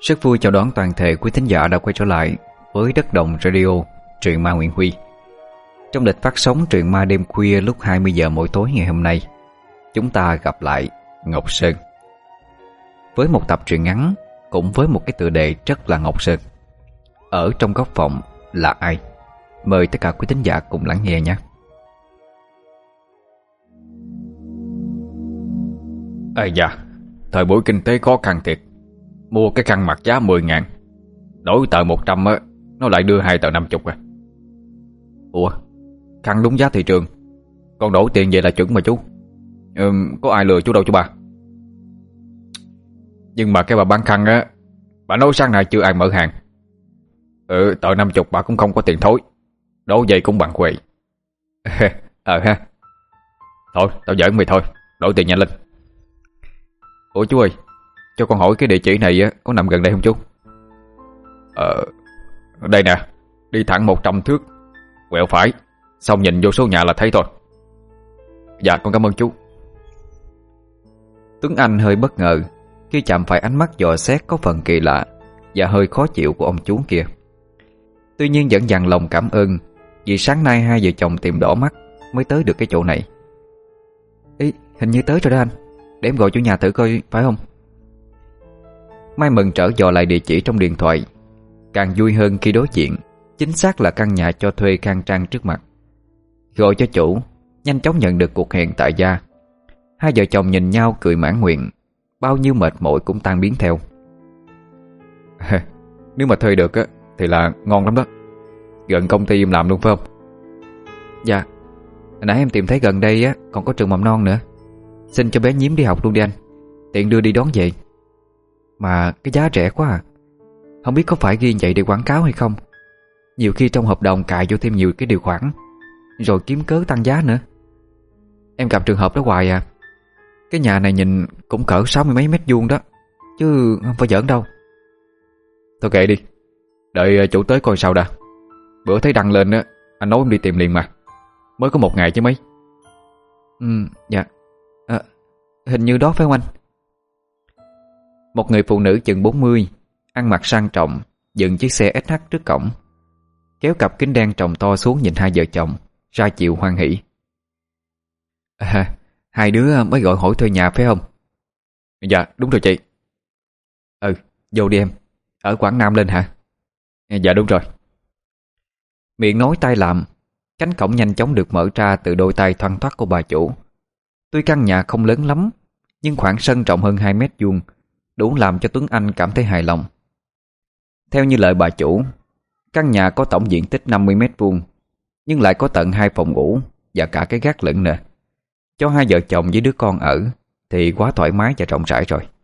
Rất vui chào đón toàn thể quý thính giả đã quay trở lại với Đất Đồng Radio, truyện ma Nguyễn Huy. Trong lịch phát sóng truyện ma đêm khuya lúc 20 giờ mỗi tối ngày hôm nay, chúng ta gặp lại Ngọc Sơn với một tập truyện ngắn cũng với một cái tựa đề rất là Ngọc Sơn. Ở trong góc phòng là ai? Mời tất cả quý thính giả cùng lắng nghe nhé. Ây da, thời buổi kinh tế khó khăn thiệt. Mua cái khăn mặt giá 10.000, đổi tờ 100 á, nó lại đưa 2 tờ 50 à. Ủa, khăn đúng giá thị trường, còn đổi tiền vậy là chuẩn mà chú. Có ai lừa chú đâu chú ba. Nhưng mà cái bà bán khăn á, bà nói sáng nay chưa ai mở hàng. Tờ 50 bà cũng không có tiền thối, đổ vậy cũng bằng quệ. Ha. Thôi, tao giỡn mày thôi, đổi tiền nhanh lên. Ủa chú ơi, cho con hỏi cái địa chỉ này có nằm gần đây không chú? Đây nè, đi thẳng 100 thước, quẹo phải, xong nhìn vô số nhà là thấy thôi. Dạ con cảm ơn chú. Tuấn Anh hơi bất ngờ khi chạm phải ánh mắt dò xét có phần kỳ lạ và hơi khó chịu của ông chú kia. Tuy nhiên vẫn dằn lòng cảm ơn, vì sáng nay hai vợ chồng tìm đỏ mắt mới tới được cái chỗ này. Ý, hình như tới rồi đó anh, để em gọi chủ nhà thử coi phải không? Mai mừng trở dò lại địa chỉ trong điện thoại, càng vui hơn khi đối diện chính xác là căn nhà cho thuê khang trang trước mặt. Gọi cho chủ, nhanh chóng nhận được cuộc hẹn tại gia. Hai vợ chồng nhìn nhau cười mãn nguyện, bao nhiêu mệt mỏi cũng tan biến theo. Nếu mà thuê được á thì là ngon lắm đó. Gần công ty em làm luôn phải không? Dạ, hồi nãy em tìm thấy gần đây á còn có trường mầm non nữa. Xin cho bé Nhím đi học luôn đi anh, tiện đưa đi đón về. Mà cái giá rẻ quá à. Không biết có phải ghi vậy để quảng cáo hay không. Nhiều khi trong hợp đồng cài vô thêm nhiều cái điều khoản, rồi kiếm cớ tăng giá nữa. Em gặp trường hợp đó hoài à. Cái nhà này nhìn cũng cỡ 60 mấy mét vuông đó, chứ không phải giỡn đâu. Thôi kệ đi, đợi chủ tới coi sao đã. Bữa thấy đăng lên á, anh nói em đi tìm liền mà. Mới có 1 ngày chứ mấy. Dạ hình như đó phải không anh? Một người phụ nữ chừng 40, ăn mặc sang trọng, dừng chiếc xe SH trước cổng, kéo cặp kính đen tròng to xuống nhìn hai vợ chồng, ra chiều hoan hỉ. Hai đứa mới gọi hỏi thuê nhà phải không? Dạ đúng rồi chị. Vô đi em. Ở Quảng Nam lên hả? Dạ đúng rồi. Miệng nói tay làm, cánh cổng nhanh chóng được mở ra từ đôi tay thoăn thoắt của bà chủ. Tuy căn nhà không lớn lắm, nhưng khoảng sân rộng hơn 2 mét vuông, đủ làm cho Tuấn Anh cảm thấy hài lòng. Theo như lời bà chủ, căn nhà có tổng diện tích 50 mét vuông, nhưng lại có tận 2 phòng ngủ và cả cái gác lửng nữa. Cho hai vợ chồng với đứa con ở thì quá thoải mái và rộng rãi rồi.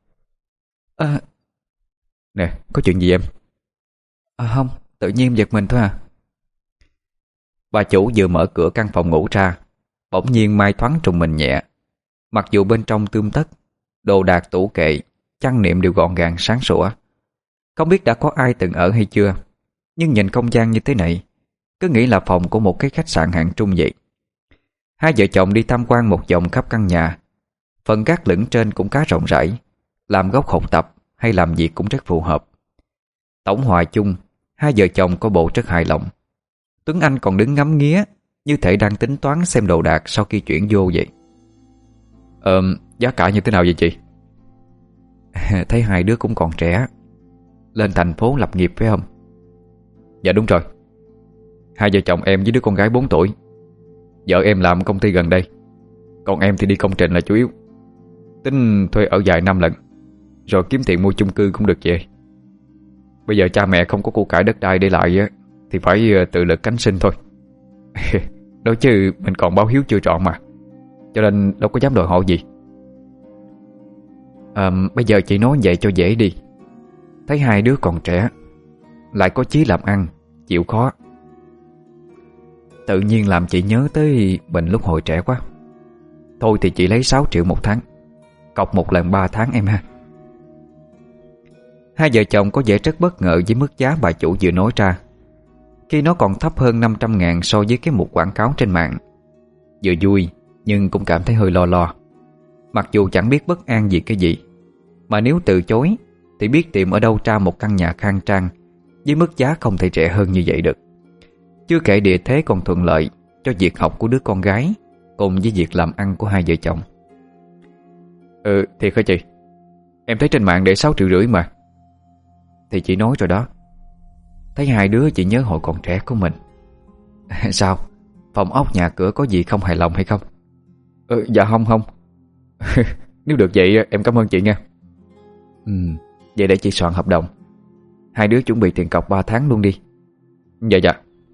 Nè, có chuyện gì em? Không, tự nhiên giật mình thôi à. Bà chủ vừa mở cửa căn phòng ngủ ra, bỗng nhiên Mai thoáng trùng mình nhẹ. Mặc dù bên trong tươm tất, đồ đạc tủ kệ, chăn nệm đều gọn gàng sáng sủa. Không biết đã có ai từng ở hay chưa, nhưng nhìn không gian như thế này, cứ nghĩ là phòng của một cái khách sạn hạng trung vậy. Hai vợ chồng đi tham quan một vòng khắp căn nhà. Phần gác lửng trên cũng khá rộng rãi, làm góc học tập hay làm việc cũng rất phù hợp. Tổng hòa chung, hai vợ chồng có bộ rất hài lòng. Tuấn Anh còn đứng ngắm nghía, như thể đang tính toán xem đồ đạc sau khi chuyển vô vậy. Giá cả như thế nào vậy chị? Thấy hai đứa cũng còn trẻ, lên thành phố lập nghiệp phải không? Dạ đúng rồi. Hai vợ chồng em với đứa con gái 4 tuổi. Vợ em làm công ty gần đây, còn em thì đi công trình là chủ yếu. Tính thuê ở vài năm lận, rồi kiếm tiền mua chung cư cũng được về. Bây giờ cha mẹ không có của cải đất đai để lại á, thì phải tự lực cánh sinh thôi. Đó chứ mình còn báo hiếu chưa trọn mà, cho nên đâu có dám đòi hỏi gì. Bây giờ chị nói vậy cho dễ đi. Thấy hai đứa còn trẻ, lại có chí làm ăn, chịu khó, tự nhiên làm chị nhớ tới mình lúc hồi trẻ quá. Thôi thì chị lấy 6 triệu một tháng, cọc một lần 3 tháng em ha. Hai vợ chồng có vẻ rất bất ngờ với mức giá bà chủ vừa nói ra, khi nó còn thấp hơn 500.000 so với cái mục quảng cáo trên mạng. Vừa vui nhưng cũng cảm thấy hơi lo lo. Mặc dù chẳng biết bất an vì cái gì, mà nếu từ chối thì biết tìm ở đâu tra một căn nhà khang trang với mức giá không thể rẻ hơn như vậy được. Chưa kể địa thế còn thuận lợi cho việc học của đứa con gái cùng với việc làm ăn của hai vợ chồng. Thiệt hả chị? Em thấy trên mạng để 6,5 triệu mà. Thì chị nói rồi đó. Thấy hai đứa chị nhớ hồi còn trẻ của mình. Sao? Phòng ốc nhà cửa có gì không hài lòng hay không? Dạ không. Nếu được vậy em cảm ơn chị nha. Vậy để chị soạn hợp đồng. Hai đứa chuẩn bị tiền cọc 3 tháng luôn đi. Dạ.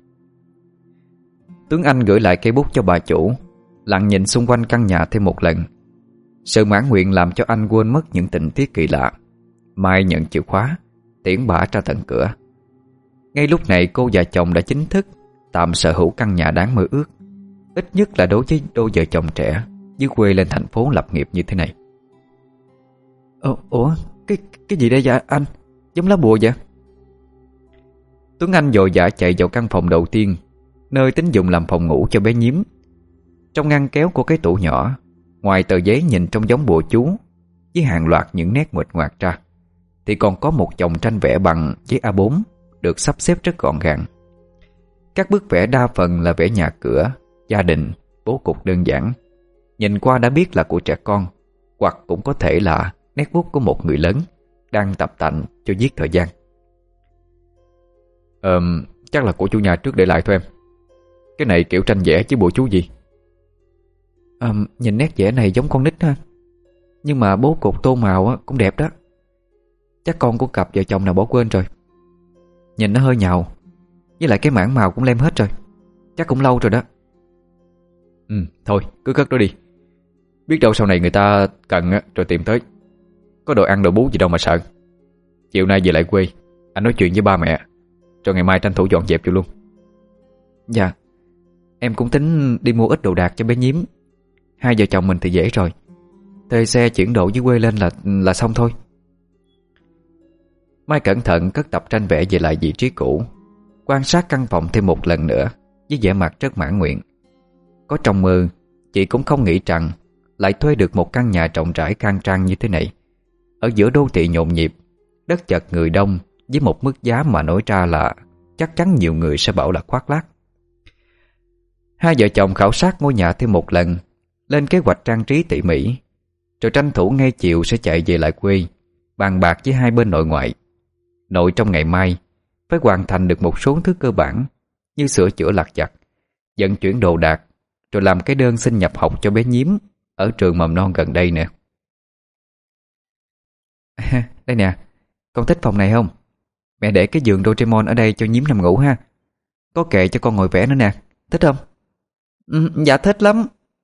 Tuấn Anh gửi lại cây bút cho bà chủ, lặng nhìn xung quanh căn nhà thêm một lần. Sự mãn nguyện làm cho anh quên mất những tình tiết kỳ lạ. Mai nhận chìa khóa, tiễn bả ra tận cửa. Ngay lúc này cô và chồng đã chính thức tạm sở hữu căn nhà đáng mơ ước, ít nhất là đối với đôi vợ chồng trẻ dưới quê lên thành phố lập nghiệp như thế này. Ủa, cái gì đây vậy anh? Giống lá bùa vậy? Tuấn Anh vội vã chạy vào căn phòng đầu tiên, nơi tính dùng làm phòng ngủ cho bé Nhím. Trong ngăn kéo của cái tủ nhỏ, ngoài tờ giấy nhìn trông giống bùa chú với hàng loạt những nét nguệch ngoạc ra, thì còn có một chồng tranh vẽ bằng giấy A4 được sắp xếp rất gọn gàng. Các bức vẽ đa phần là vẽ nhà cửa, gia đình, bố cục đơn giản. Nhìn qua đã biết là của trẻ con, hoặc cũng có thể là nét bút của một người lớn đang tập tành cho giết thời gian. Chắc là của chủ nhà trước để lại thôi em. Cái này kiểu tranh vẽ chứ bùa chú gì? Nhìn nét vẽ này giống con nít ha. Nhưng mà bố cục tô màu cũng đẹp đó. Chắc con của cặp vợ chồng nào bỏ quên rồi. Nhìn nó hơi nhàu, với lại cái mảng màu cũng lem hết rồi. Chắc cũng lâu rồi đó. Thôi cứ cất đó đi. Biết đâu sau này người ta cần rồi tìm tới. Có đồ ăn đồ bú gì đâu mà sợ. Chiều nay về lại quê, anh nói chuyện với ba mẹ, rồi ngày mai tranh thủ dọn dẹp vô luôn. Dạ. Em cũng tính đi mua ít đồ đạc cho bé Nhím. Hai vợ chồng mình thì dễ rồi. Thuê xe chuyển đồ dưới quê lên là xong thôi. Mai cẩn thận cất tập tranh vẽ về lại vị trí cũ, quan sát căn phòng thêm một lần nữa với vẻ mặt rất mãn nguyện. Có trong mơ, chị cũng không nghĩ rằng lại thuê được một căn nhà rộng rãi khang trang như thế này, ở giữa đô thị nhộn nhịp, đất chật người đông, với một mức giá mà nói ra là chắc chắn nhiều người sẽ bảo là khoác lác. Hai vợ chồng khảo sát ngôi nhà thêm một lần, lên kế hoạch trang trí tỉ mỉ, rồi tranh thủ ngay chiều sẽ chạy về lại quê, bàn bạc với hai bên nội ngoại. Nội trong ngày mai phải hoàn thành được một số thứ cơ bản như sửa chữa lặt vặt, vận chuyển đồ đạc, rồi làm cái đơn xin nhập học cho bé Nhím ở trường mầm non gần đây nè. Đây nè, con thích phòng này không? Mẹ để cái giường Doraemon ở đây cho Nhím nằm ngủ ha. Có kệ cho con ngồi vẽ nữa nè. Thích không? Dạ thích lắm.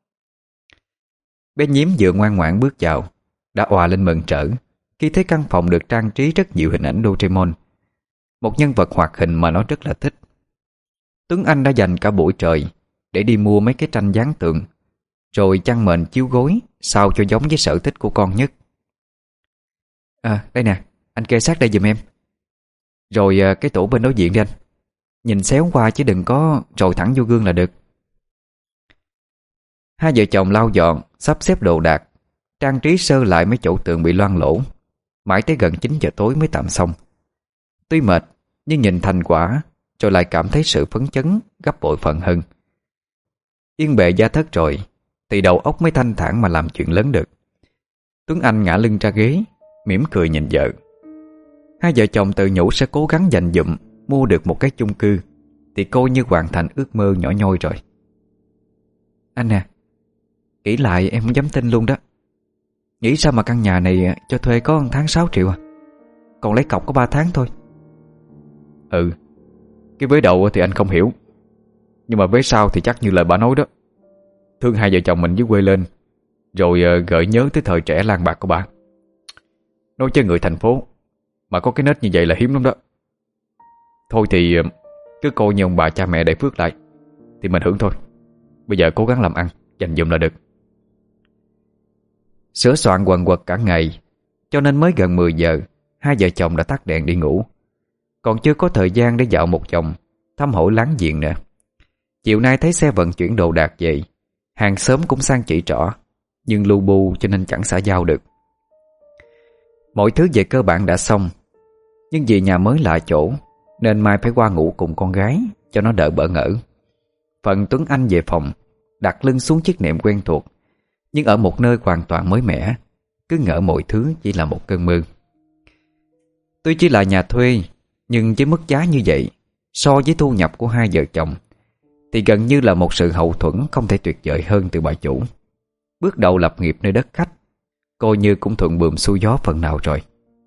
Bé Nhím vừa ngoan ngoãn bước vào, đã òa lên mừng rỡ khi thấy căn phòng được trang trí rất nhiều hình ảnh Doraemon, một nhân vật hoạt hình mà nó rất là thích. Tuấn Anh đã dành cả buổi trời để đi mua mấy cái tranh dán tường, rồi chăn mền chiếu gối sao cho giống với sở thích của con nhất. Đây nè, anh kê sát đây giùm em. Rồi cái tủ bên đối diện đi anh. Nhìn xéo qua chứ đừng có trồi thẳng vô gương là được. Hai vợ chồng lau dọn, sắp xếp đồ đạc, trang trí sơ lại mấy chỗ tường bị loang lỗ. Mãi tới gần 9 giờ tối mới tạm xong. Tuy mệt, nhưng nhìn thành quả rồi lại cảm thấy sự phấn chấn gấp bội phần hơn. Yên bề gia thất rồi thì đầu óc mới thanh thản mà làm chuyện lớn được. Tuấn Anh ngã lưng ra ghế, mỉm cười nhìn vợ. Hai vợ chồng tự nhủ sẽ cố gắng dành dụm mua được một cái chung cư, thì coi như hoàn thành ước mơ nhỏ nhoi rồi. Anh nè, nghĩ lại em không dám tin luôn đó. Nghĩ sao mà căn nhà này cho thuê có 1 tháng 6 triệu à? Còn lấy cọc có 3 tháng thôi. Cái vế đầu thì anh không hiểu, nhưng mà vế sau thì chắc như lời bà nói đó. Thương hai vợ chồng mình dưới quê lên, rồi gợi nhớ tới thời trẻ lang bạc của bà. Nói cho người thành phố mà có cái nết như vậy là hiếm lắm đó. Thôi thì cứ coi như ông bà cha mẹ để phước lại, thì mình hưởng thôi. Bây giờ cố gắng làm ăn, dành dụm là được. Sửa soạn quần quật cả ngày, cho nên mới gần 10 giờ hai vợ chồng đã tắt đèn đi ngủ. Còn chưa có thời gian để dạo một vòng, thăm hỏi láng giềng nữa. Chiều nay thấy xe vận chuyển đồ đạc về, hàng xóm cũng sang chỉ trỏ, nhưng lu bu cho nên chẳng xã giao được. Mọi thứ về cơ bản đã xong, nhưng vì nhà mới lạ chỗ nên Mai phải qua ngủ cùng con gái cho nó đỡ bỡ ngỡ. Phần Tuấn Anh về phòng, đặt lưng xuống chiếc nệm quen thuộc, nhưng ở một nơi hoàn toàn mới mẻ, cứ ngỡ mọi thứ chỉ là một cơn mơ. Tuy chỉ là nhà thuê, nhưng với mức giá như vậy, so với thu nhập của hai vợ chồng thì gần như là một sự hậu thuẫn không thể tuyệt vời hơn từ bà chủ. Bước đầu lập nghiệp nơi đất khách, coi như cũng thuận buồm xuôi gió phần nào rồi.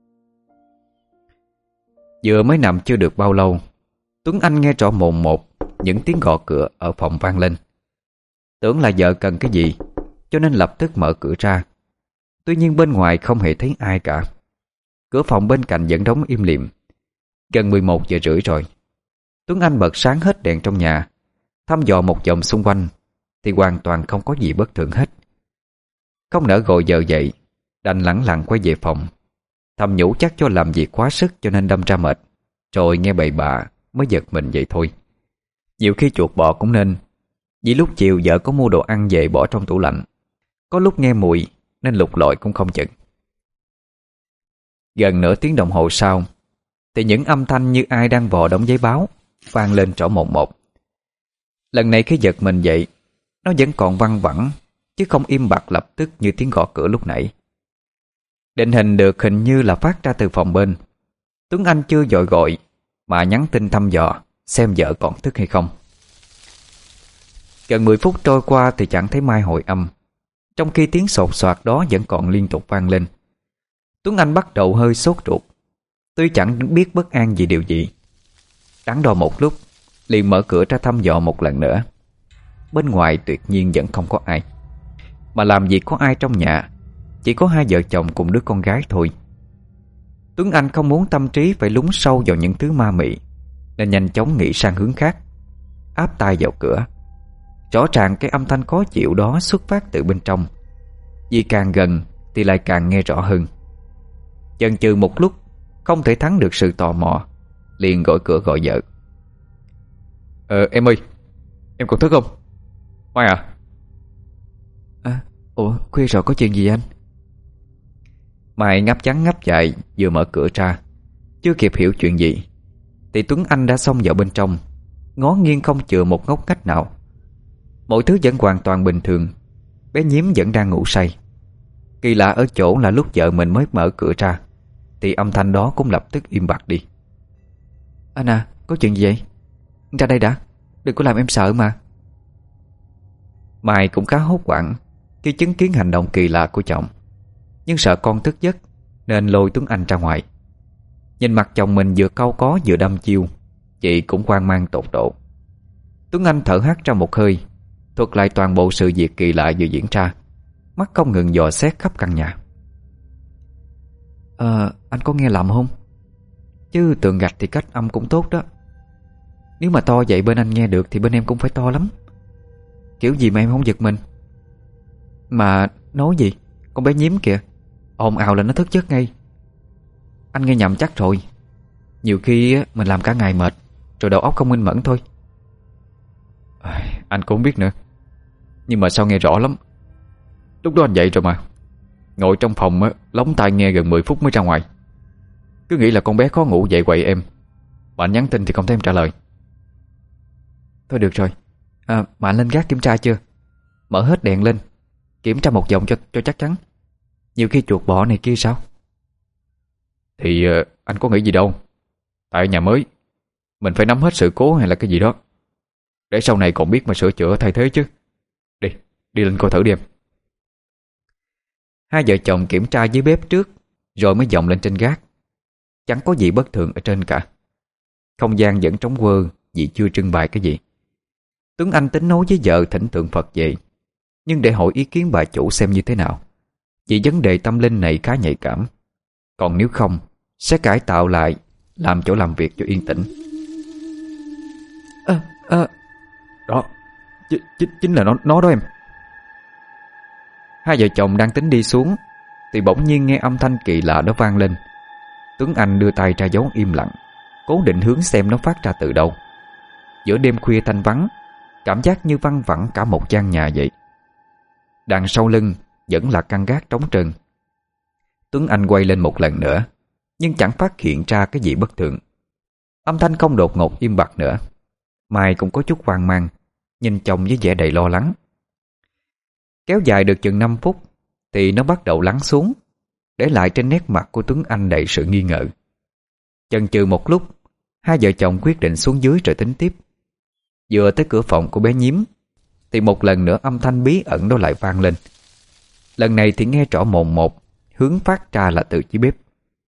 Vừa mới nằm chưa được bao lâu, Tuấn Anh nghe rõ mồn một những tiếng gõ cửa ở phòng vang lên. Tưởng là vợ cần cái gì, cho nên lập tức mở cửa ra. Tuy nhiên bên ngoài không hề thấy ai cả. Cửa phòng bên cạnh vẫn đóng im lìm. Gần 11 giờ rưỡi rồi. Tuấn Anh bật sáng hết đèn trong nhà, thăm dò một vòng xung quanh thì hoàn toàn không có gì bất thường hết. Không nỡ gọi vợ dậy, đành lẳng lặng quay về phòng, thầm nhủ chắc cho làm việc quá sức cho nên đâm ra mệt, rồi nghe bậy bạ mới giật mình vậy thôi. Nhiều khi chuột bọ cũng nên, vì lúc chiều vợ có mua đồ ăn về bỏ trong tủ lạnh, có lúc nghe mùi nên lục lọi cũng không chừng. Gần nửa tiếng đồng hồ sau thì những âm thanh như ai đang vò đống giấy báo vang lên rõ mồn một. Lần này khi giật mình dậy, nó vẫn còn văng vẳng, chứ không im bặt lập tức như tiếng gõ cửa lúc nãy. Định hình được hình như là phát ra từ phòng bên. Tuấn Anh chưa vội gọi mà nhắn tin thăm dò xem vợ còn thức hay không. Gần 10 phút trôi qua thì chẳng thấy Mai hồi âm, trong khi tiếng sột soạt đó vẫn còn liên tục vang lên. Tuấn Anh bắt đầu hơi sốt ruột, tuy chẳng biết bất an vì điều gì. Đắn đo một lúc, liền mở cửa ra thăm dò một lần nữa. Bên ngoài tuyệt nhiên vẫn không có ai. Mà làm gì có ai trong nhà, chỉ có hai vợ chồng cùng đứa con gái thôi. Tuấn Anh không muốn tâm trí phải lún sâu vào những thứ ma mị, nên nhanh chóng nghĩ sang hướng khác, áp tai vào cửa. Rõ ràng cái âm thanh khó chịu đó xuất phát từ bên trong, vì càng gần thì lại càng nghe rõ hơn. Chần chừ một lúc, không thể thắng được sự tò mò, liền gõ cửa gọi vợ. Em ơi, em còn thức không? Mai à? Ủa, khuya rồi có chuyện gì anh? Mai ngáp trắng ngáp dài vừa mở cửa ra, chưa kịp hiểu chuyện gì thì Tuấn Anh đã xông vào bên trong, ngó nghiêng không chừa một ngóc ngách nào. Mọi thứ vẫn hoàn toàn bình thường. Bé Nhím vẫn đang ngủ say. Kỳ lạ ở chỗ là lúc vợ mình mới mở cửa ra thì âm thanh đó cũng lập tức im bặt đi. Anh à, có chuyện gì vậy? Ra đây đã, đừng có làm em sợ mà. Mai cũng khá hốt hoảng khi chứng kiến hành động kỳ lạ của chồng, nhưng sợ con thức giấc nên lôi Tuấn Anh ra ngoài. Nhìn mặt chồng mình vừa cau có vừa đăm chiêu, chị cũng hoang mang tột độ. Tuấn Anh thở hắt ra một hơi, thuật lại toàn bộ sự việc kỳ lạ vừa diễn ra, mắt không ngừng dò xét khắp căn nhà. Anh có nghe lầm không? Chứ tường gạch thì cách âm cũng tốt đó. Nếu mà to vậy bên anh nghe được thì bên em cũng phải to lắm. Kiểu gì mà em không giật mình? Mà nói gì? Con bé Nhím kìa, ồn ào là nó thức giấc ngay. Anh nghe nhầm chắc rồi. Nhiều khi mình làm cả ngày mệt rồi đầu óc không minh mẫn thôi. Anh cũng không biết nữa, nhưng mà sao nghe rõ lắm. Lúc đó anh dậy rồi mà, ngồi trong phòng lóng tai nghe gần 10 phút mới ra ngoài. Cứ nghĩ là con bé khó ngủ dậy quậy em, mà anh nhắn tin thì không thấy em trả lời. Thôi được rồi. Mà anh lên gác kiểm tra chưa? Mở hết đèn lên, kiểm tra một vòng cho chắc chắn. Nhiều khi chuột bọ này kia sao? Thì anh có nghĩ gì đâu. Tại nhà mới, mình phải nắm hết sự cố hay là cái gì đó, để sau này còn biết mà sửa chữa thay thế chứ. Đi lên coi thử đi em. Hai vợ chồng kiểm tra dưới bếp trước, rồi mới dọn lên trên gác. Chẳng có gì bất thường ở trên cả. Không gian vẫn trống quơ vì chưa trưng bày cái gì. Tuấn Anh tính nói với vợ thỉnh tượng Phật về, nhưng để hỏi ý kiến bà chủ xem như thế nào, vì vấn đề tâm linh này khá nhạy cảm. Còn nếu không, sẽ cải tạo lại, làm chỗ làm việc cho yên tĩnh. Đó, chính là nó đó em. Hai vợ chồng đang tính đi xuống thì bỗng nhiên nghe âm thanh kỳ lạ đó vang lên. Tuấn Anh đưa tay ra dấu im lặng, cố định hướng xem nó phát ra từ đâu. Giữa đêm khuya thanh vắng, cảm giác như văng vẳng cả một gian nhà vậy. Đằng sau lưng vẫn là căn gác trống trơn. Tuấn Anh quay lên một lần nữa, nhưng chẳng phát hiện ra cái gì bất thường. Âm thanh không đột ngột im bặt nữa. Mai cũng có chút hoang mang, nhìn chồng với vẻ đầy lo lắng. Kéo dài được chừng 5 phút thì nó bắt đầu lắng xuống, để lại trên nét mặt của Tuấn Anh đầy sự nghi ngờ. Chần chừ một lúc, hai vợ chồng quyết định xuống dưới rồi tính tiếp. Vừa tới cửa phòng của bé Nhím thì một lần nữa âm thanh bí ẩn đó lại vang lên. Lần này thì nghe rõ mồn một, hướng phát ra là từ dưới bếp.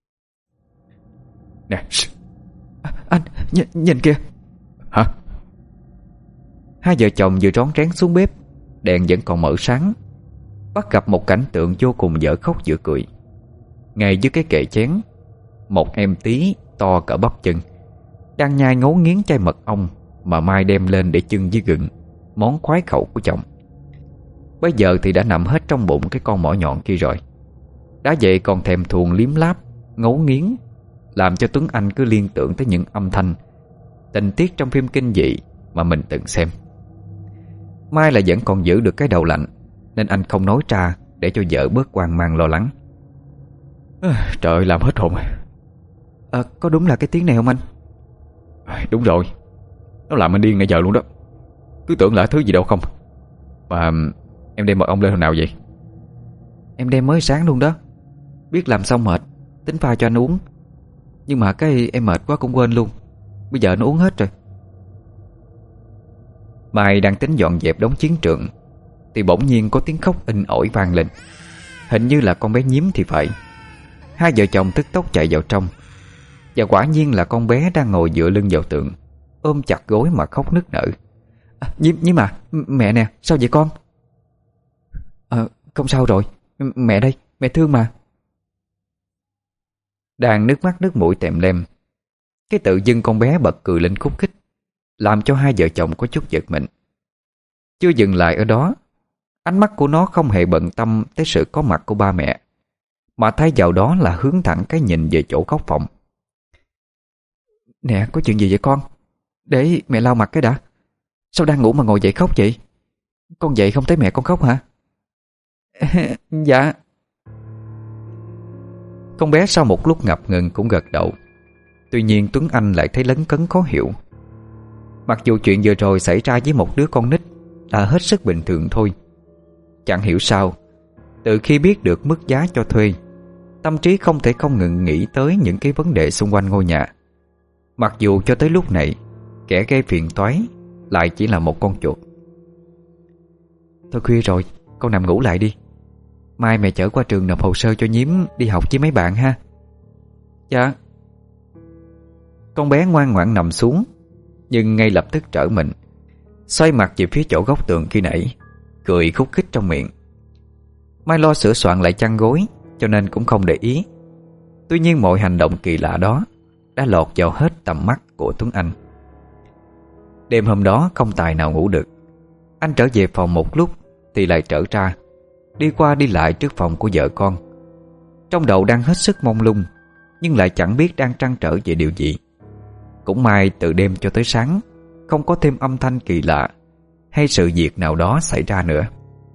Nè, anh, nhìn kìa. Hả? Hai vợ chồng vừa rón rén xuống bếp, đèn vẫn còn mở sáng, bắt gặp một cảnh tượng vô cùng dở khóc dở cười. Ngay dưới cái kệ chén, một em tí to cỡ bắp chân đang nhai ngấu nghiến chai mật ong mà Mai đem lên để chưng với gừng, món khoái khẩu của chồng. Bây giờ thì đã nằm hết trong bụng cái con mỏ nhọn kia rồi. Đã vậy còn thèm thuồng liếm láp, ngấu nghiến, làm cho Tuấn Anh cứ liên tưởng tới những âm thanh, tình tiết trong phim kinh dị mà mình từng xem. Mai là vẫn còn giữ được cái đầu lạnh, nên anh không nói ra để cho vợ bớt hoang mang lo lắng. Trời ơi, làm hết hồn. Có đúng là cái tiếng này không anh? Đúng rồi, nó làm anh điên nãy giờ luôn đó. Cứ tưởng là thứ gì đâu không. Mà em đem mật ong lên hồi nào vậy? Em đem mới sáng luôn đó. Biết làm xong mệt, tính pha cho anh uống. Nhưng mà cái em mệt quá cũng quên luôn. Bây giờ nó uống hết rồi. Mai đang tính dọn dẹp đống chiến trường thì bỗng nhiên có tiếng khóc inh ỏi vang lên. Hình như là con bé Nhím thì phải. Hai vợ chồng tức tốc chạy vào trong. Và quả nhiên là con bé đang ngồi dựa lưng vào tường, ôm chặt gối mà khóc nức nở. Nhím à, mẹ nè, sao vậy con? Không sao rồi, mẹ đây, mẹ thương mà. Đang nước mắt nước mũi tèm lem, cái tự dưng con bé bật cười lên khúc khích, làm cho hai vợ chồng có chút giật mình. Chưa dừng lại ở đó, ánh mắt của nó không hề bận tâm tới sự có mặt của ba mẹ, mà thay vào đó là hướng thẳng cái nhìn về chỗ góc phòng. Nè, có chuyện gì vậy con? Để mẹ lau mặt cái đã. Sao đang ngủ mà ngồi dậy khóc vậy? Con dậy không thấy mẹ con khóc hả? Dạ. Con bé sau một lúc ngập ngừng cũng gật đầu. Tuy nhiên Tuấn Anh lại thấy lấn cấn khó hiểu. Mặc dù chuyện vừa rồi xảy ra với một đứa con nít là hết sức bình thường thôi, chẳng hiểu sao từ khi biết được mức giá cho thuê, tâm trí không thể không ngừng nghĩ tới những cái vấn đề xung quanh ngôi nhà. Mặc dù cho tới lúc này kẻ gây phiền toái lại chỉ là một con chuột. Thôi khuya rồi, con nằm ngủ lại đi. Mai mẹ chở qua trường nộp hồ sơ cho Nhím đi học với mấy bạn ha. Dạ. Con bé ngoan ngoãn nằm xuống, nhưng ngay lập tức trở mình, xoay mặt về phía chỗ góc tường khi nãy, cười khúc khích trong miệng. Mai lo sửa soạn lại chăn gối, cho nên cũng không để ý. Tuy nhiên mọi hành động kỳ lạ đó đã lọt vào hết tầm mắt của Tuấn Anh. Đêm hôm đó không tài nào ngủ được. Anh trở về phòng một lúc thì lại trở ra, đi qua đi lại trước phòng của vợ con. Trong đầu đang hết sức mông lung, nhưng lại chẳng biết đang trăn trở về điều gì. Cũng may từ đêm cho tới sáng không có thêm âm thanh kỳ lạ hay sự việc nào đó xảy ra nữa.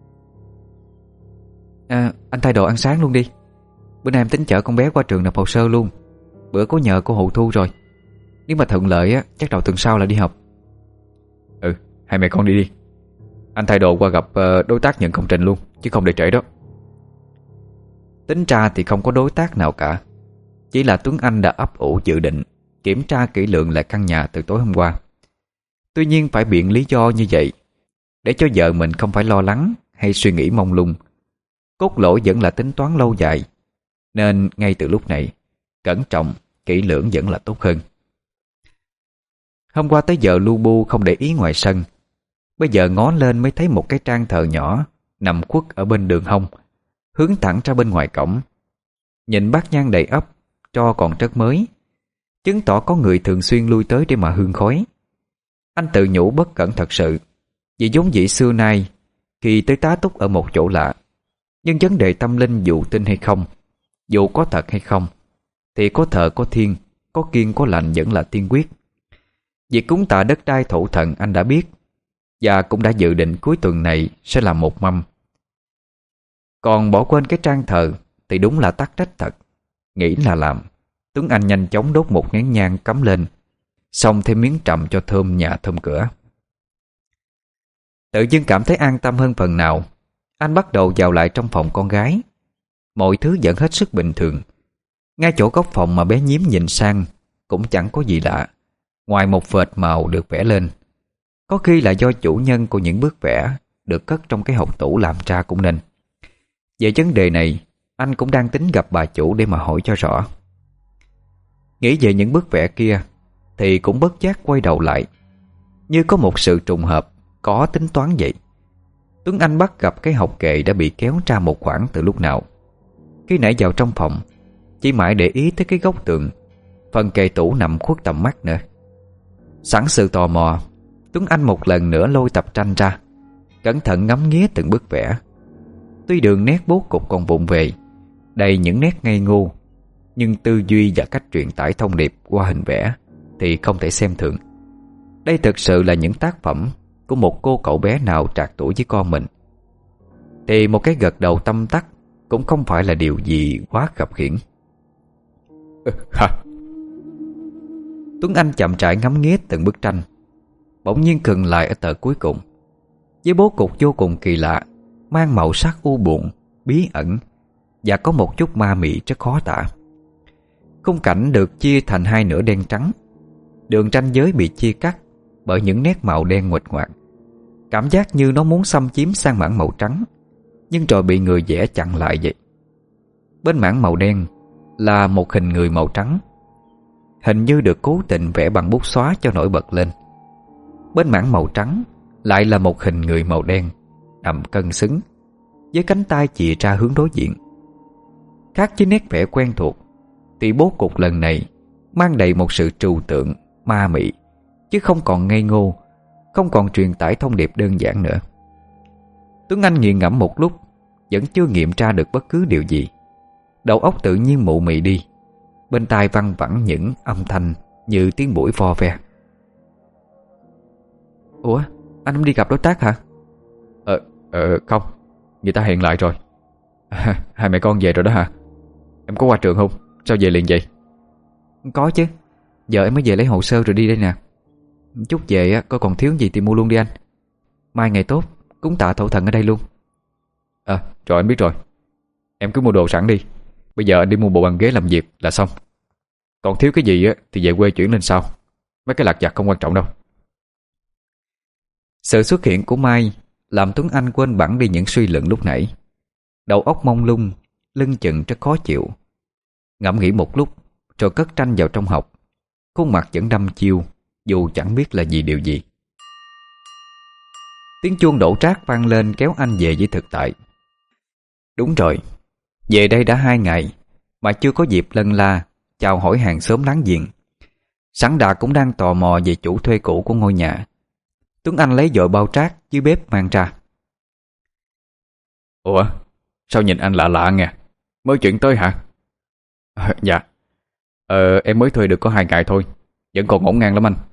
Anh thay đồ ăn sáng luôn đi. Bữa nay em tính chở con bé qua trường nộp hồ sơ luôn. Bữa có nhờ cô Hậu Thu rồi. Nếu mà thuận lợi á, chắc đầu tuần sau là đi học. Hai mẹ con đi đi. Anh thay đồ qua gặp đối tác nhận công trình luôn, chứ không để trễ đó. Tính ra thì không có đối tác nào cả. Chỉ là Tuấn Anh đã ấp ủ dự định kiểm tra kỹ lưỡng lại căn nhà từ tối hôm qua. Tuy nhiên phải biện lý do như vậy để cho vợ mình không phải lo lắng hay suy nghĩ mông lung. Cốt lõi vẫn là tính toán lâu dài, nên ngay từ lúc này cẩn trọng, kỹ lưỡng vẫn là tốt hơn. Hôm qua tới giờ lu bu không để ý ngoài sân. Bây giờ ngó lên mới thấy một cái trang thờ nhỏ nằm khuất ở bên đường hông, hướng thẳng ra bên ngoài cổng. Nhìn bát nhang đầy ắp, tro còn rất mới, chứng tỏ có người thường xuyên lui tới để mà hương khói. Anh tự nhủ bất cẩn thật sự, vì vốn dĩ xưa nay khi tới tá túc ở một chỗ lạ, nhưng vấn đề tâm linh dù tin hay không, dù có thật hay không, thì có thờ có thiên, có kiêng có lành vẫn là tiên quyết. Việc cúng tạ đất đai thổ thần anh đã biết, và cũng đã dự định cuối tuần này sẽ làm một mâm. Còn bỏ quên cái trang thờ thì đúng là tắc trách thật. Nghĩ là làm, Tuấn Anh nhanh chóng đốt một nén nhang cắm lên, xong thêm miếng trầm cho thơm nhà thơm cửa. Tự dưng cảm thấy an tâm hơn phần nào, anh bắt đầu vào lại trong phòng con gái. Mọi thứ vẫn hết sức bình thường. Ngay chỗ góc phòng mà bé Nhím nhìn sang cũng chẳng có gì lạ, ngoài một vệt màu được vẽ lên. Có khi là do chủ nhân của những bức vẽ được cất trong cái hộc tủ làm ra cũng nên. Về vấn đề này, anh cũng đang tính gặp bà chủ để mà hỏi cho rõ. Nghĩ về những bức vẽ kia thì cũng bất giác quay đầu lại, như có một sự trùng hợp, có tính toán vậy. Tuấn Anh bắt gặp cái hộc kệ đã bị kéo ra một khoảng từ lúc nào. Khi nãy vào trong phòng, chỉ mãi để ý tới cái góc tường, phần kệ tủ nằm khuất tầm mắt nữa. Sẵn sự tò mò, Tuấn Anh một lần nữa lôi tập tranh ra, cẩn thận ngắm nghía từng bức vẽ. Tuy đường nét bố cục còn vụng về, đầy những nét ngây ngô, nhưng tư duy và cách truyền tải thông điệp qua hình vẽ thì không thể xem thường. Đây thực sự là những tác phẩm của một cô cậu bé nào trạc tuổi với con mình, thì một cái gật đầu tâm tắc cũng không phải là điều gì quá khập khiễng. Hả? Tuấn Anh chậm rãi ngắm nghía từng bức tranh, bỗng nhiên khựng lại ở tờ cuối cùng, với bố cục vô cùng kỳ lạ, mang màu sắc u buồn, bí ẩn và có một chút ma mị rất khó tả. Khung cảnh được chia thành hai nửa đen trắng, đường ranh giới bị chia cắt bởi những nét màu đen nguệch ngoạc. Cảm giác như nó muốn xâm chiếm sang mảng màu trắng, nhưng rồi bị người vẽ chặn lại vậy. Bên mảng màu đen là một hình người màu trắng, hình như được cố tình vẽ bằng bút xóa cho nổi bật lên. Bên mảng màu trắng lại là một hình người màu đen, nằm cân xứng, với cánh tay chìa ra hướng đối diện. Khác với nét vẽ quen thuộc, thì bố cục lần này mang đầy một sự trừu tượng, ma mị, chứ không còn ngây ngô, không còn truyền tải thông điệp đơn giản nữa. Tuấn Anh nghiền ngẫm một lúc, vẫn chưa nghiệm ra được bất cứ điều gì. Đầu óc tự nhiên mụ mị đi, bên tai văng vẳng những âm thanh như tiếng muỗi vo ve. Ủa, anh không đi gặp đối tác hả? Không, người ta hẹn lại rồi. Hai mẹ con về rồi đó hả? Em có qua trường không? Sao về liền vậy? Có chứ, giờ em mới về lấy hồ sơ rồi đi đây nè. Chút về coi còn thiếu gì thì mua luôn đi anh. Mai ngày tốt, cúng tạ thổ thần ở đây luôn. Rồi anh biết rồi. Em cứ mua đồ sẵn đi. Bây giờ anh đi mua bộ bàn ghế làm việc là xong. Còn thiếu cái gì thì về quê chuyển lên sau. Mấy cái lặt vặt không quan trọng đâu. Sự xuất hiện của Mai làm Tuấn Anh quên bẵng đi những suy luận lúc nãy. Đầu óc mông lung, lưng chừng rất khó chịu. Ngẫm nghĩ một lúc rồi cất tranh vào trong hộc. Khuôn mặt vẫn đăm chiêu, dù chẳng biết là điều gì. Tiếng chuông đổ trác vang lên kéo anh về với thực tại. Đúng rồi, về đây đã 2 ngày mà chưa có dịp lân la chào hỏi hàng xóm láng giềng. Sẵn Đà cũng đang tò mò về chủ thuê cũ của ngôi nhà. Tuấn Anh lấy dội bao trác dưới bếp mang ra. Ủa, sao nhìn anh lạ lạ nghe? Mới chuyển tới hả? Dạ. Em mới thuê được có 2 ngày thôi, vẫn còn ngổn ngang lắm anh.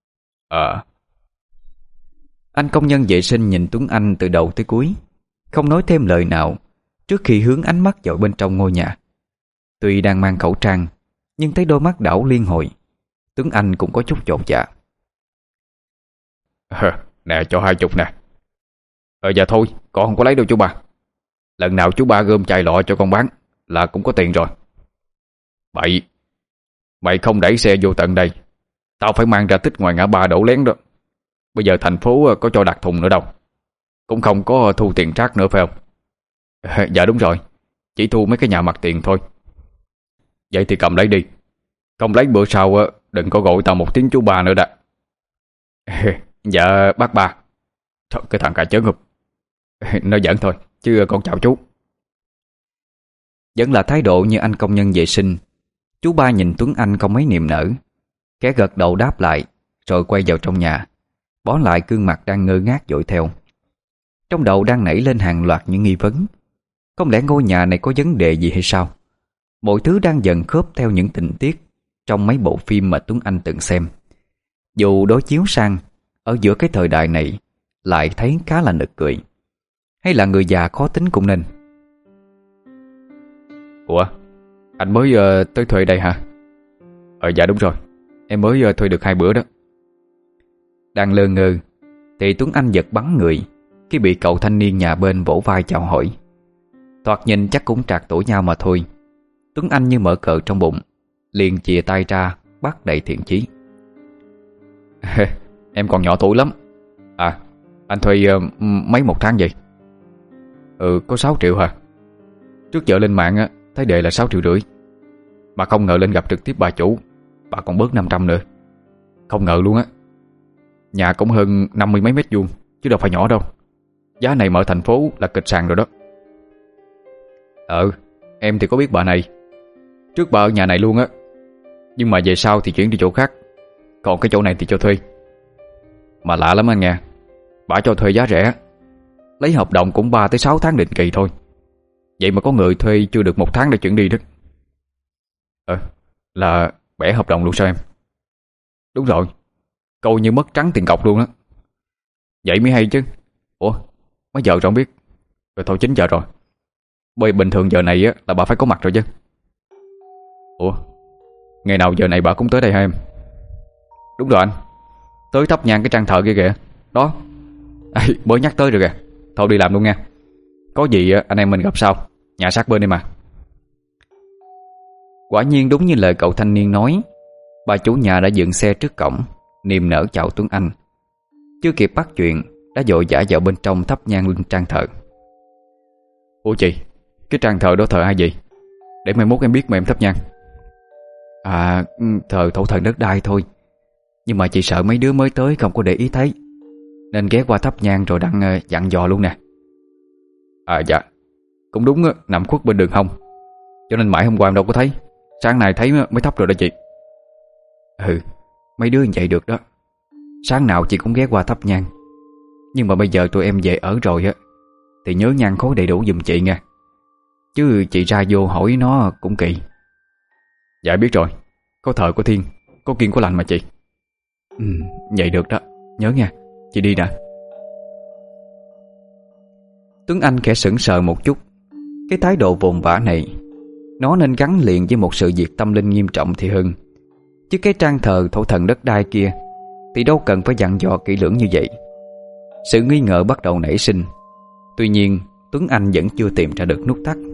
Anh công nhân vệ sinh nhìn Tuấn Anh từ đầu tới cuối, không nói thêm lời nào trước khi hướng ánh mắt vào bên trong ngôi nhà. Tuy đang mang khẩu trang, nhưng thấy đôi mắt đảo liên hồi, Tuấn Anh cũng có chút chột dạ. Nè, cho 20 nè. Dạ thôi, con không có lấy đâu chú ba. Lần nào chú ba gom chai lọ cho con bán là cũng có tiền rồi. Mày không đẩy xe vô tận đây, tao phải mang ra tích ngoài ngã ba đổ lén đó. Bây giờ thành phố có cho đặt thùng nữa đâu, cũng không có thu tiền rác nữa phải không? Dạ đúng rồi, chỉ thu mấy cái nhà mặt tiền thôi. Vậy thì cầm lấy đi. Không lấy bữa sau đừng có gọi tao một tiếng chú ba nữa đó. Dạ bác ba. Thôi, cái thằng cà chớn không. Nó giỡn thôi, chứ con chào chú. Vẫn là thái độ như anh công nhân vệ sinh. Chú ba nhìn Tuấn Anh không mấy niềm nở, kẻ gật đầu đáp lại, rồi quay vào trong nhà, bó lại gương mặt đang ngơ ngác dội theo. Trong đầu đang nảy lên hàng loạt những nghi vấn. Không lẽ ngôi nhà này có vấn đề gì hay sao? Mọi thứ đang dần khớp theo những tình tiết trong mấy bộ phim mà Tuấn Anh từng xem. Dù đối chiếu sang ở giữa cái thời đại này lại thấy khá là nực cười. Hay là người già khó tính cũng nên. Ủa, anh mới tới thuê đây hả? Dạ đúng rồi, em mới thuê được 2 bữa đó. Đang lơ ngơ thì Tuấn Anh giật bắn người khi bị cậu thanh niên nhà bên vỗ vai chào hỏi. Thoạt nhìn chắc cũng trạc tuổi nhau mà thôi. Tuấn Anh như mở cờ trong bụng, liền chìa tay ra bắt đầy thiện chí. Em còn nhỏ tuổi lắm. À, anh thuê mấy một tháng vậy? Có 6 triệu hả? Trước giờ lên mạng á, thấy đề là 6,5 triệu. Mà không ngờ lên gặp trực tiếp bà chủ, bà còn bớt 500 nữa. Không ngờ luôn á. Nhà cũng hơn 50 mấy mét vuông, chứ đâu phải nhỏ đâu. Giá này mở thành phố là kịch sàn rồi đó. Em thì có biết bà này. Trước bà ở nhà này luôn á, nhưng mà về sau thì chuyển đi chỗ khác. Còn cái chỗ này thì cho thuê. Mà lạ lắm anh nghe, bà cho thuê giá rẻ, lấy hợp đồng cũng 3 tới 6 tháng định kỳ thôi. Vậy mà có người thuê chưa được 1 tháng để chuyển đi đó. Là bẻ hợp đồng luôn sao em? Đúng rồi, coi như mất trắng tiền cọc luôn đó. Vậy mới hay chứ. Ủa, mấy giờ rồi không biết. Rồi thôi 9 giờ rồi. Bởi bình thường giờ này á là bà phải có mặt rồi chứ. Ủa, ngày nào giờ này bà cũng tới đây hả em? Đúng rồi anh, tới thắp nhang cái trang thờ kia kìa. Đó. Mới nhắc tới rồi kìa. Thôi đi làm luôn nha. Có gì anh em mình gặp sau. Nhà sát bên đây mà. Quả nhiên đúng như lời cậu thanh niên nói, bà chủ nhà đã dựng xe trước cổng, niềm nở chào Tuấn Anh. Chưa kịp bắt chuyện đã vội vã vào bên trong thắp nhang lên trang thờ. Ủa chị, cái trang thờ đó thờ ai vậy? Để mai mốt em biết mà em thắp nhang. Thờ thổ thần đất đai thôi. Nhưng mà chị sợ mấy đứa mới tới không có để ý thấy, nên ghé qua thắp nhang rồi đặng dặn dò luôn nè. Dạ. Cũng đúng á, nằm khuất bên đường hông, cho nên mãi hôm qua em đâu có thấy. Sáng nay thấy mới thắp rồi đó chị. Mấy đứa như vậy được đó. Sáng nào chị cũng ghé qua thắp nhang. Nhưng mà bây giờ tụi em về ở rồi á, thì nhớ nhang khối đầy đủ giùm chị nha. Chứ chị ra vô hỏi nó cũng kỳ. Dạ biết rồi. Có thờ có thiên, có kiêng có lành mà chị. Vậy được đó, nhớ nha. Chị đi nè. Tuấn Anh khẽ sững sờ một chút. Cái thái độ vồn vã này nó nên gắn liền với một sự việc tâm linh nghiêm trọng thì hơn. Chứ cái trang thờ thổ thần đất đai kia thì đâu cần phải dặn dò kỹ lưỡng như vậy. Sự nghi ngờ bắt đầu nảy sinh. Tuy nhiên Tuấn Anh vẫn chưa tìm ra được nút thắt.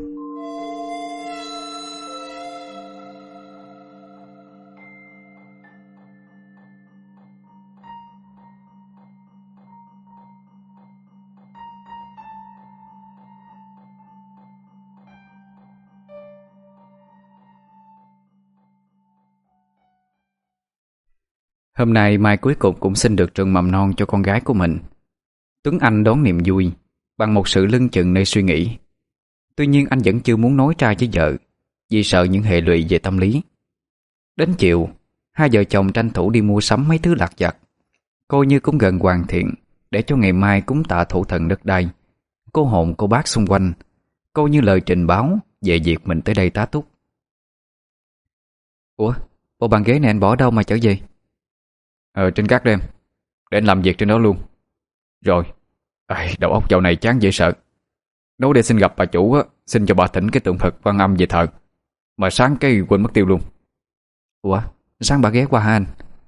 Hôm nay Mai cuối cùng cũng xin được trường mầm non cho con gái của mình. Tuấn Anh đón niềm vui bằng một sự lưng chừng nơi suy nghĩ. Tuy nhiên anh vẫn chưa muốn nói ra với vợ, vì sợ những hệ lụy về tâm lý. Đến chiều, hai vợ chồng tranh thủ đi mua sắm mấy thứ lặt vặt, coi như cũng gần hoàn thiện để cho ngày mai cúng tạ thổ thần đất đai. Cô hồn cô bác xung quanh coi như lời trình báo về việc mình tới đây tá túc. Ủa, bộ bàn ghế này anh bỏ đâu mà chở về? Trên gác đó em. Để anh làm việc trên đó luôn. Rồi. Đầu óc dạo này chán dễ sợ. Nói để xin gặp bà chủ á, xin cho bà thỉnh cái tượng Phật Quan Âm về thờ, mà sáng cái quên mất tiêu luôn. Ủa, sáng bà ghé qua hả anh?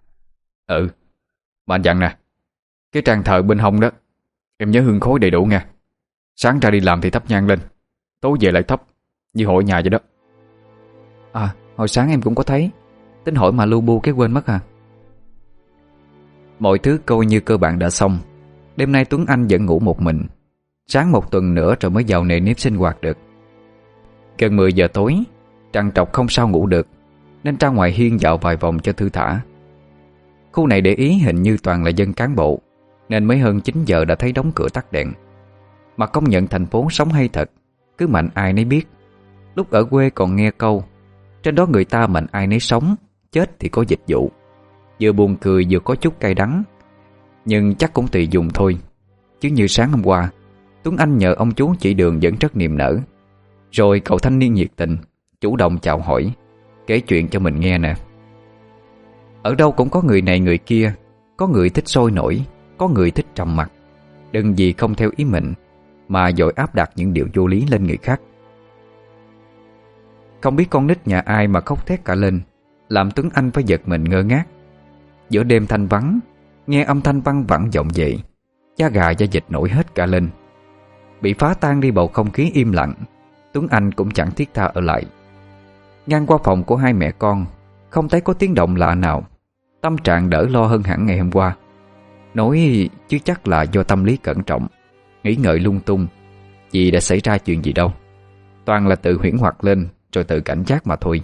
Mà anh dặn nè, cái trang thờ bên hông đó em nhớ hương khói đầy đủ nha. Sáng ra đi làm thì thắp nhang lên, tối về lại thắp, như hội nhà vậy đó. Hồi sáng em cũng có thấy, tính hỏi mà lu bu cái quên mất à. Mọi thứ coi như cơ bản đã xong. Đêm nay Tuấn Anh vẫn ngủ một mình. Sáng một tuần nữa rồi mới vào nề nếp sinh hoạt được. Gần 10 giờ tối, trằn trọc không sao ngủ được, nên ra ngoài hiên dạo vài vòng cho thư thả. Khu này để ý hình như toàn là dân cán bộ, nên mới hơn 9 giờ đã thấy đóng cửa tắt đèn. Mà công nhận thành phố sống hay thật, cứ mạnh ai nấy biết. Lúc ở quê còn nghe câu, trên đó người ta mạnh ai nấy sống, chết thì có dịch vụ. Vừa buồn cười vừa có chút cay đắng. Nhưng chắc cũng tùy dùng thôi. Chứ như sáng hôm qua, Tuấn Anh nhờ ông chú chỉ đường vẫn rất niềm nở. Rồi cậu thanh niên nhiệt tình chủ động chào hỏi, kể chuyện cho mình nghe nè. Ở đâu cũng có người này người kia. Có người thích sôi nổi, có người thích trầm mặc. Đừng vì không theo ý mình mà vội áp đặt những điều vô lý lên người khác. Không biết con nít nhà ai mà khóc thét cả lên, làm Tuấn Anh phải giật mình ngơ ngác. Giữa đêm thanh vắng, nghe âm thanh văng vẳng vọng dậy, da gà da vịt nổi hết cả lên. Bị phá tan đi bầu không khí im lặng, Tuấn Anh cũng chẳng thiết tha ở lại. Ngang qua phòng của hai mẹ con, không thấy có tiếng động lạ nào. Tâm trạng đỡ lo hơn hẳn ngày hôm qua. Nói chứ chắc là do tâm lý cẩn trọng, nghĩ ngợi lung tung, vì đã xảy ra chuyện gì đâu. Toàn là tự huyễn hoặc lên rồi tự cảnh giác mà thôi.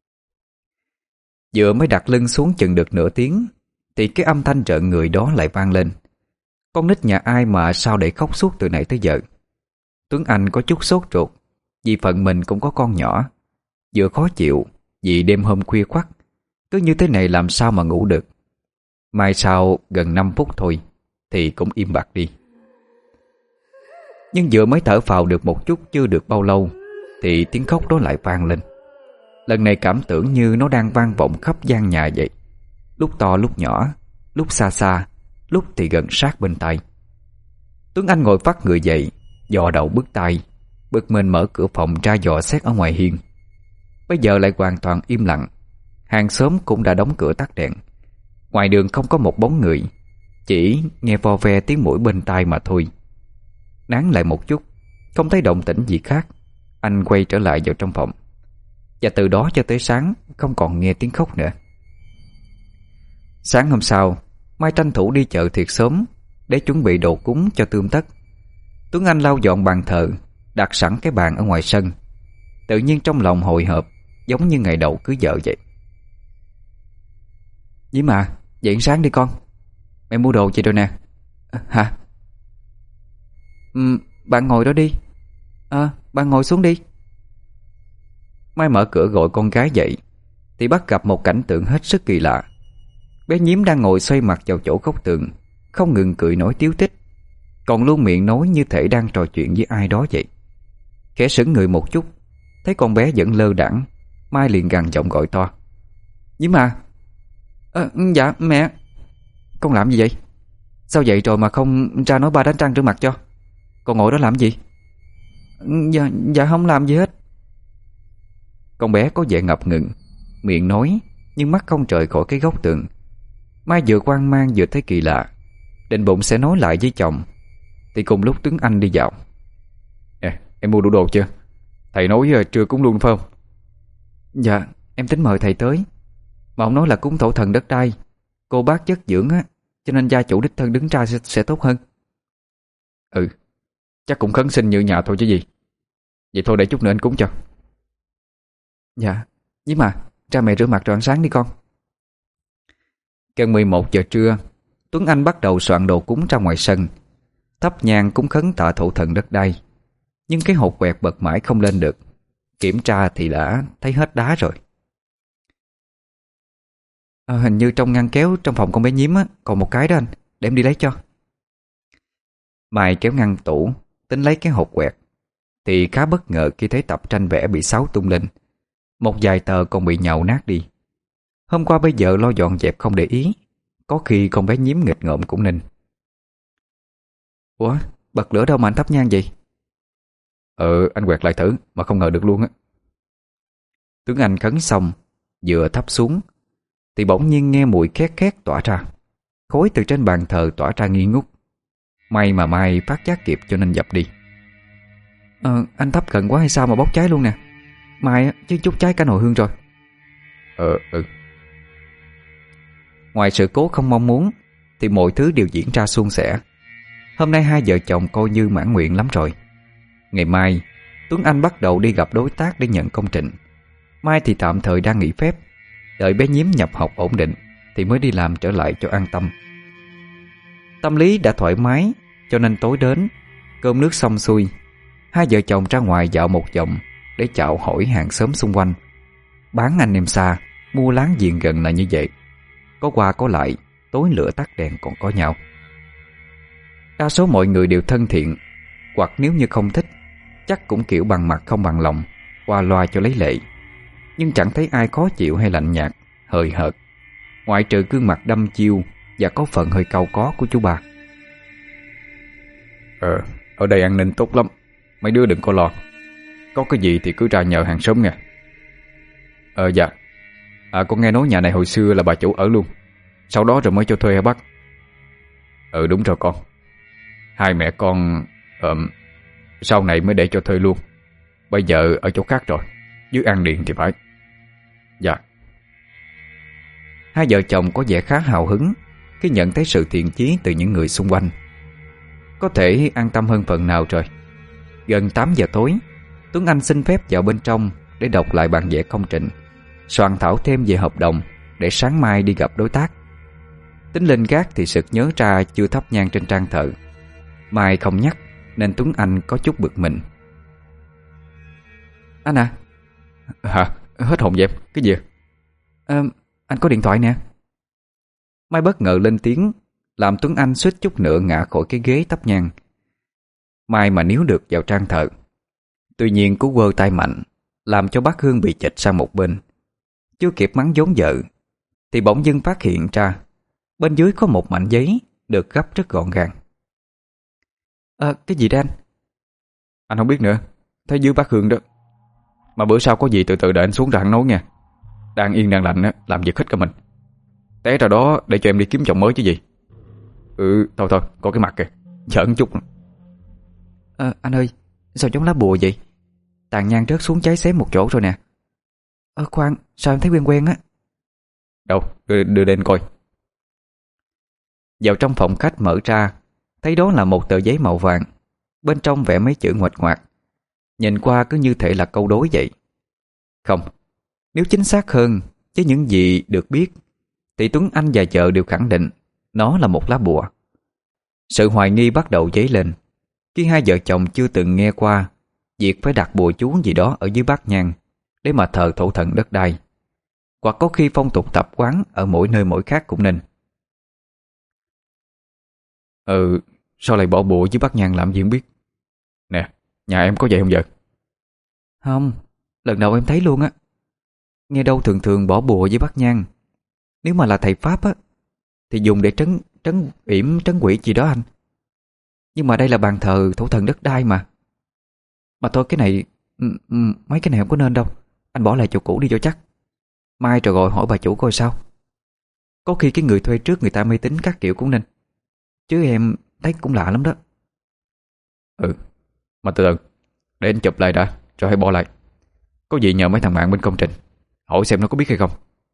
Vừa mới đặt lưng xuống chừng được nửa tiếng thì cái âm thanh rợn người đó lại vang lên. Con nít nhà ai mà sao để khóc suốt từ nãy tới giờ. Tuấn Anh có chút sốt ruột, vì phận mình cũng có con nhỏ. Vừa khó chịu vì đêm hôm khuya khoắt, cứ như thế này làm sao mà ngủ được. Mai sau gần 5 phút thôi thì cũng im bặt đi. Nhưng vừa mới thở phào được một chút chưa được bao lâu thì tiếng khóc đó lại vang lên. Lần này cảm tưởng như nó đang vang vọng khắp gian nhà vậy. Lúc to lúc nhỏ, lúc xa xa, lúc thì gần sát bên tai. Tuấn Anh ngồi phắt người dậy, dò đầu bước tay, bực mình mở cửa phòng ra dò xét ở ngoài hiên. Bây giờ lại hoàn toàn im lặng. Hàng xóm cũng đã đóng cửa tắt đèn. Ngoài đường không có một bóng người, chỉ nghe vo ve tiếng mũi bên tai mà thôi. Nán lại một chút, không thấy động tĩnh gì khác, anh quay trở lại vào trong phòng. Và từ đó cho tới sáng không còn nghe tiếng khóc nữa. Sáng hôm sau, Mai tranh thủ đi chợ thiệt sớm để chuẩn bị đồ cúng cho Tươm Tất. Tuấn Anh lau dọn bàn thờ, đặt sẵn cái bàn ở ngoài sân. Tự nhiên trong lòng hồi hộp, giống như ngày đầu cưới vợ vậy. Diễm à, dậy sáng đi con. Mẹ mua đồ gì rồi nè. Hả? Bạn ngồi đó đi. Bạn ngồi xuống đi. Mai mở cửa gọi con gái dậy thì bắt gặp một cảnh tượng hết sức kỳ lạ. Bé Nhím đang ngồi xoay mặt vào chỗ góc tường, không ngừng cười nói tíu tích, còn luôn miệng nói như thể đang trò chuyện với ai đó vậy. Khẽ sững người một chút, thấy con bé vẫn lơ đãng, Mai liền gằn giọng gọi to: Nhím à. Dạ mẹ. Con làm gì vậy? Sao vậy rồi mà không ra nói ba đánh răng rửa mặt cho? Con ngồi đó làm gì? Dạ không làm gì hết. Con bé có vẻ ngập ngừng, miệng nói nhưng mắt không rời khỏi cái góc tường. Mai vừa hoang mang vừa thấy kỳ lạ, định bụng sẽ nói lại với chồng thì cùng lúc Tuấn Anh đi vào. Em mua đủ đồ chưa? Thầy nói trưa cúng luôn phải không? Dạ, em tính mời thầy tới, mà ông nói là cúng tổ thần đất đai, cô bác chất dưỡng á, cho nên gia chủ đích thân đứng ra sẽ tốt hơn. Chắc cũng khấn sinh như nhà thôi chứ gì. Vậy thôi để chút nữa anh cúng cho. Dạ, với mà ra mẹ rửa mặt rồi ăn sáng đi con. Gần 11 giờ trưa, Tuấn Anh bắt đầu soạn đồ cúng ra ngoài sân, thắp nhang cúng khấn tạ thổ thần đất đai. Nhưng cái hột quẹt bật mãi không lên được. Kiểm tra thì đã thấy hết đá rồi. Hình như trong ngăn kéo trong phòng con bé Nhím á, còn một cái đó anh, để em đi lấy cho. Mai kéo ngăn tủ tính lấy cái hột quẹt thì khá bất ngờ khi thấy tập tranh vẽ bị xáo tung lên. Một vài tờ còn bị nhàu nát đi. Hôm qua bây giờ lo dọn dẹp không để ý, có khi con bé Nhím nghịch ngợm cũng nên. Ủa, bật lửa đâu mà anh thắp nhang vậy? Anh quẹt lại thử mà không ngờ được luôn á. Tuấn Anh khấn xong, vừa thắp xuống thì bỗng nhiên nghe mùi khét khét tỏa ra. Khói từ trên bàn thờ tỏa ra nghi ngút. May mà Mai phát giác kịp cho nên dập đi. Anh thắp gần quá hay sao mà bốc cháy luôn nè. Mai chứ chút cháy cả nồi hương rồi. Ngoài sự cố không mong muốn thì mọi thứ đều diễn ra suôn sẻ. Hôm nay hai vợ chồng coi như mãn nguyện lắm rồi. Ngày mai Tuấn Anh bắt đầu đi gặp đối tác để nhận công trình. Mai thì tạm thời đang nghỉ phép, đợi bé Nhím nhập học ổn định thì mới đi làm trở lại cho an tâm. Tâm lý đã thoải mái cho nên tối đến, cơm nước xong xuôi, hai vợ chồng ra ngoài dạo một vòng để chào hỏi hàng xóm xung quanh. Bán anh em xa, mua láng giềng gần là như vậy. Có qua có lại, tối lửa tắt đèn còn có nhau. Đa số mọi người đều thân thiện, hoặc nếu như không thích chắc cũng kiểu bằng mặt không bằng lòng, qua loa cho lấy lệ. Nhưng chẳng thấy ai khó chịu hay lạnh nhạt, hời hợt, ngoại trừ gương mặt đăm chiêu và có phần hơi cau có của chú ba. Ở đây an ninh tốt lắm, mấy đứa đừng có lo. Có cái gì thì cứ ra nhờ hàng xóm nha. Dạ. Con nghe nói nhà này hồi xưa là bà chủ ở luôn, sau đó rồi mới cho thuê hả bác? Đúng rồi con. Hai mẹ con sau này mới để cho thuê luôn. Bây giờ ở chỗ khác rồi, dưới An Điền thì phải. Dạ. Hai vợ chồng có vẻ khá hào hứng khi nhận thấy sự thiện chí từ những người xung quanh. Có thể an tâm hơn phần nào rồi. Gần 8 giờ tối, Tuấn Anh xin phép vào bên trong để đọc lại bản vẽ công trình, soạn thảo thêm về hợp đồng để sáng mai đi gặp đối tác. Tính lên gác thì sực nhớ ra chưa thắp nhang trên trang thờ. Mai không nhắc nên Tuấn Anh có chút bực mình. Anh à. Hả? Hết hồn vậy em? Cái gì? Anh có điện thoại nè. Mai bất ngờ lên tiếng, làm Tuấn Anh suýt chút nữa ngã khỏi cái ghế thắp nhang. Mai mà níu được vào trang thờ. Tuy nhiên cú quơ tay mạnh làm cho bác Hương bị chệch sang một bên. Chưa kịp mắng vốn vợ thì bỗng dưng phát hiện ra bên dưới có một mảnh giấy được gấp rất gọn gàng. Cái gì đó anh? Anh không biết nữa. Thấy dưới bác Hương đó. Mà bữa sau có gì từ từ đợi anh xuống ra hắn nói nha. Đang yên đang lành á, làm việc hết cả mình. Té ra đó để cho em đi kiếm chồng mới chứ gì. Thôi có cái mặt kìa, giỡn chút. Anh ơi, sao giống lá bùa vậy? Tàn nhang rớt xuống cháy xém một chỗ rồi nè. Khoan, sao em thấy quen quen á? Đâu, đưa lên coi. Vào trong phòng khách mở ra, thấy đó là một tờ giấy màu vàng. Bên trong vẽ mấy chữ nguệch ngoạc. Nhìn qua cứ như thể là câu đối vậy. Không, nếu chính xác hơn với những gì được biết thì Tuấn Anh và vợ đều khẳng định nó là một lá bùa. Sự hoài nghi bắt đầu dấy lên khi hai vợ chồng chưa từng nghe qua việc phải đặt bùa chú gì đó ở dưới bát nhang để mà thờ thổ thần đất đai, hoặc có khi phong tục tập quán ở mỗi nơi mỗi khác cũng nên. Sao lại bỏ bùa dưới bát nhang làm gì không biết. Nè, nhà em có vậy không vợ? Không, lần đầu em thấy luôn á. Nghe đâu thường thường bỏ bùa dưới bát nhang, nếu mà là thầy Pháp á thì dùng để trấn yểm trấn quỷ gì đó anh. Nhưng mà đây là bàn thờ thổ thần đất đai mà. Mà thôi cái này mấy cái này không có nên đâu. Anh bỏ lại chỗ cũ đi cho chắc. Mai rồi gọi hỏi bà chủ coi sao. Có khi cái người thuê trước người ta mê tín các kiểu cũng nên. Chứ em thấy cũng lạ lắm đó. Mà từ từ, để anh chụp lại đã, rồi hãy bỏ lại. Có gì nhờ mấy thằng bạn bên công trình hỏi xem nó có biết hay không.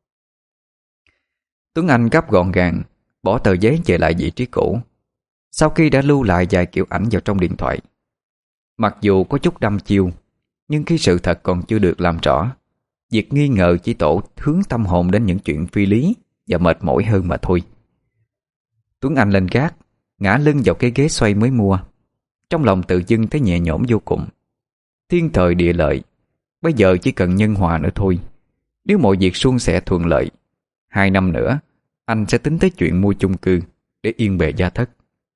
Tuấn Anh gấp gọn gàng bỏ tờ giấy về lại vị trí cũ. Sau khi đã lưu lại vài kiểu ảnh vào trong điện thoại, mặc dù có chút đăm chiêu, nhưng khi sự thật còn chưa được làm rõ, việc nghi ngờ chỉ tổ hướng tâm hồn đến những chuyện phi lý và mệt mỏi hơn mà thôi. Tuấn Anh lên gác, ngã lưng vào cái ghế xoay mới mua. Trong lòng tự dưng thấy nhẹ nhõm vô cùng. Thiên thời địa lợi, bây giờ chỉ cần nhân hòa nữa thôi. Nếu mọi việc suôn sẻ thuận lợi, 2 năm nữa anh sẽ tính tới chuyện mua chung cư để yên bề gia thất.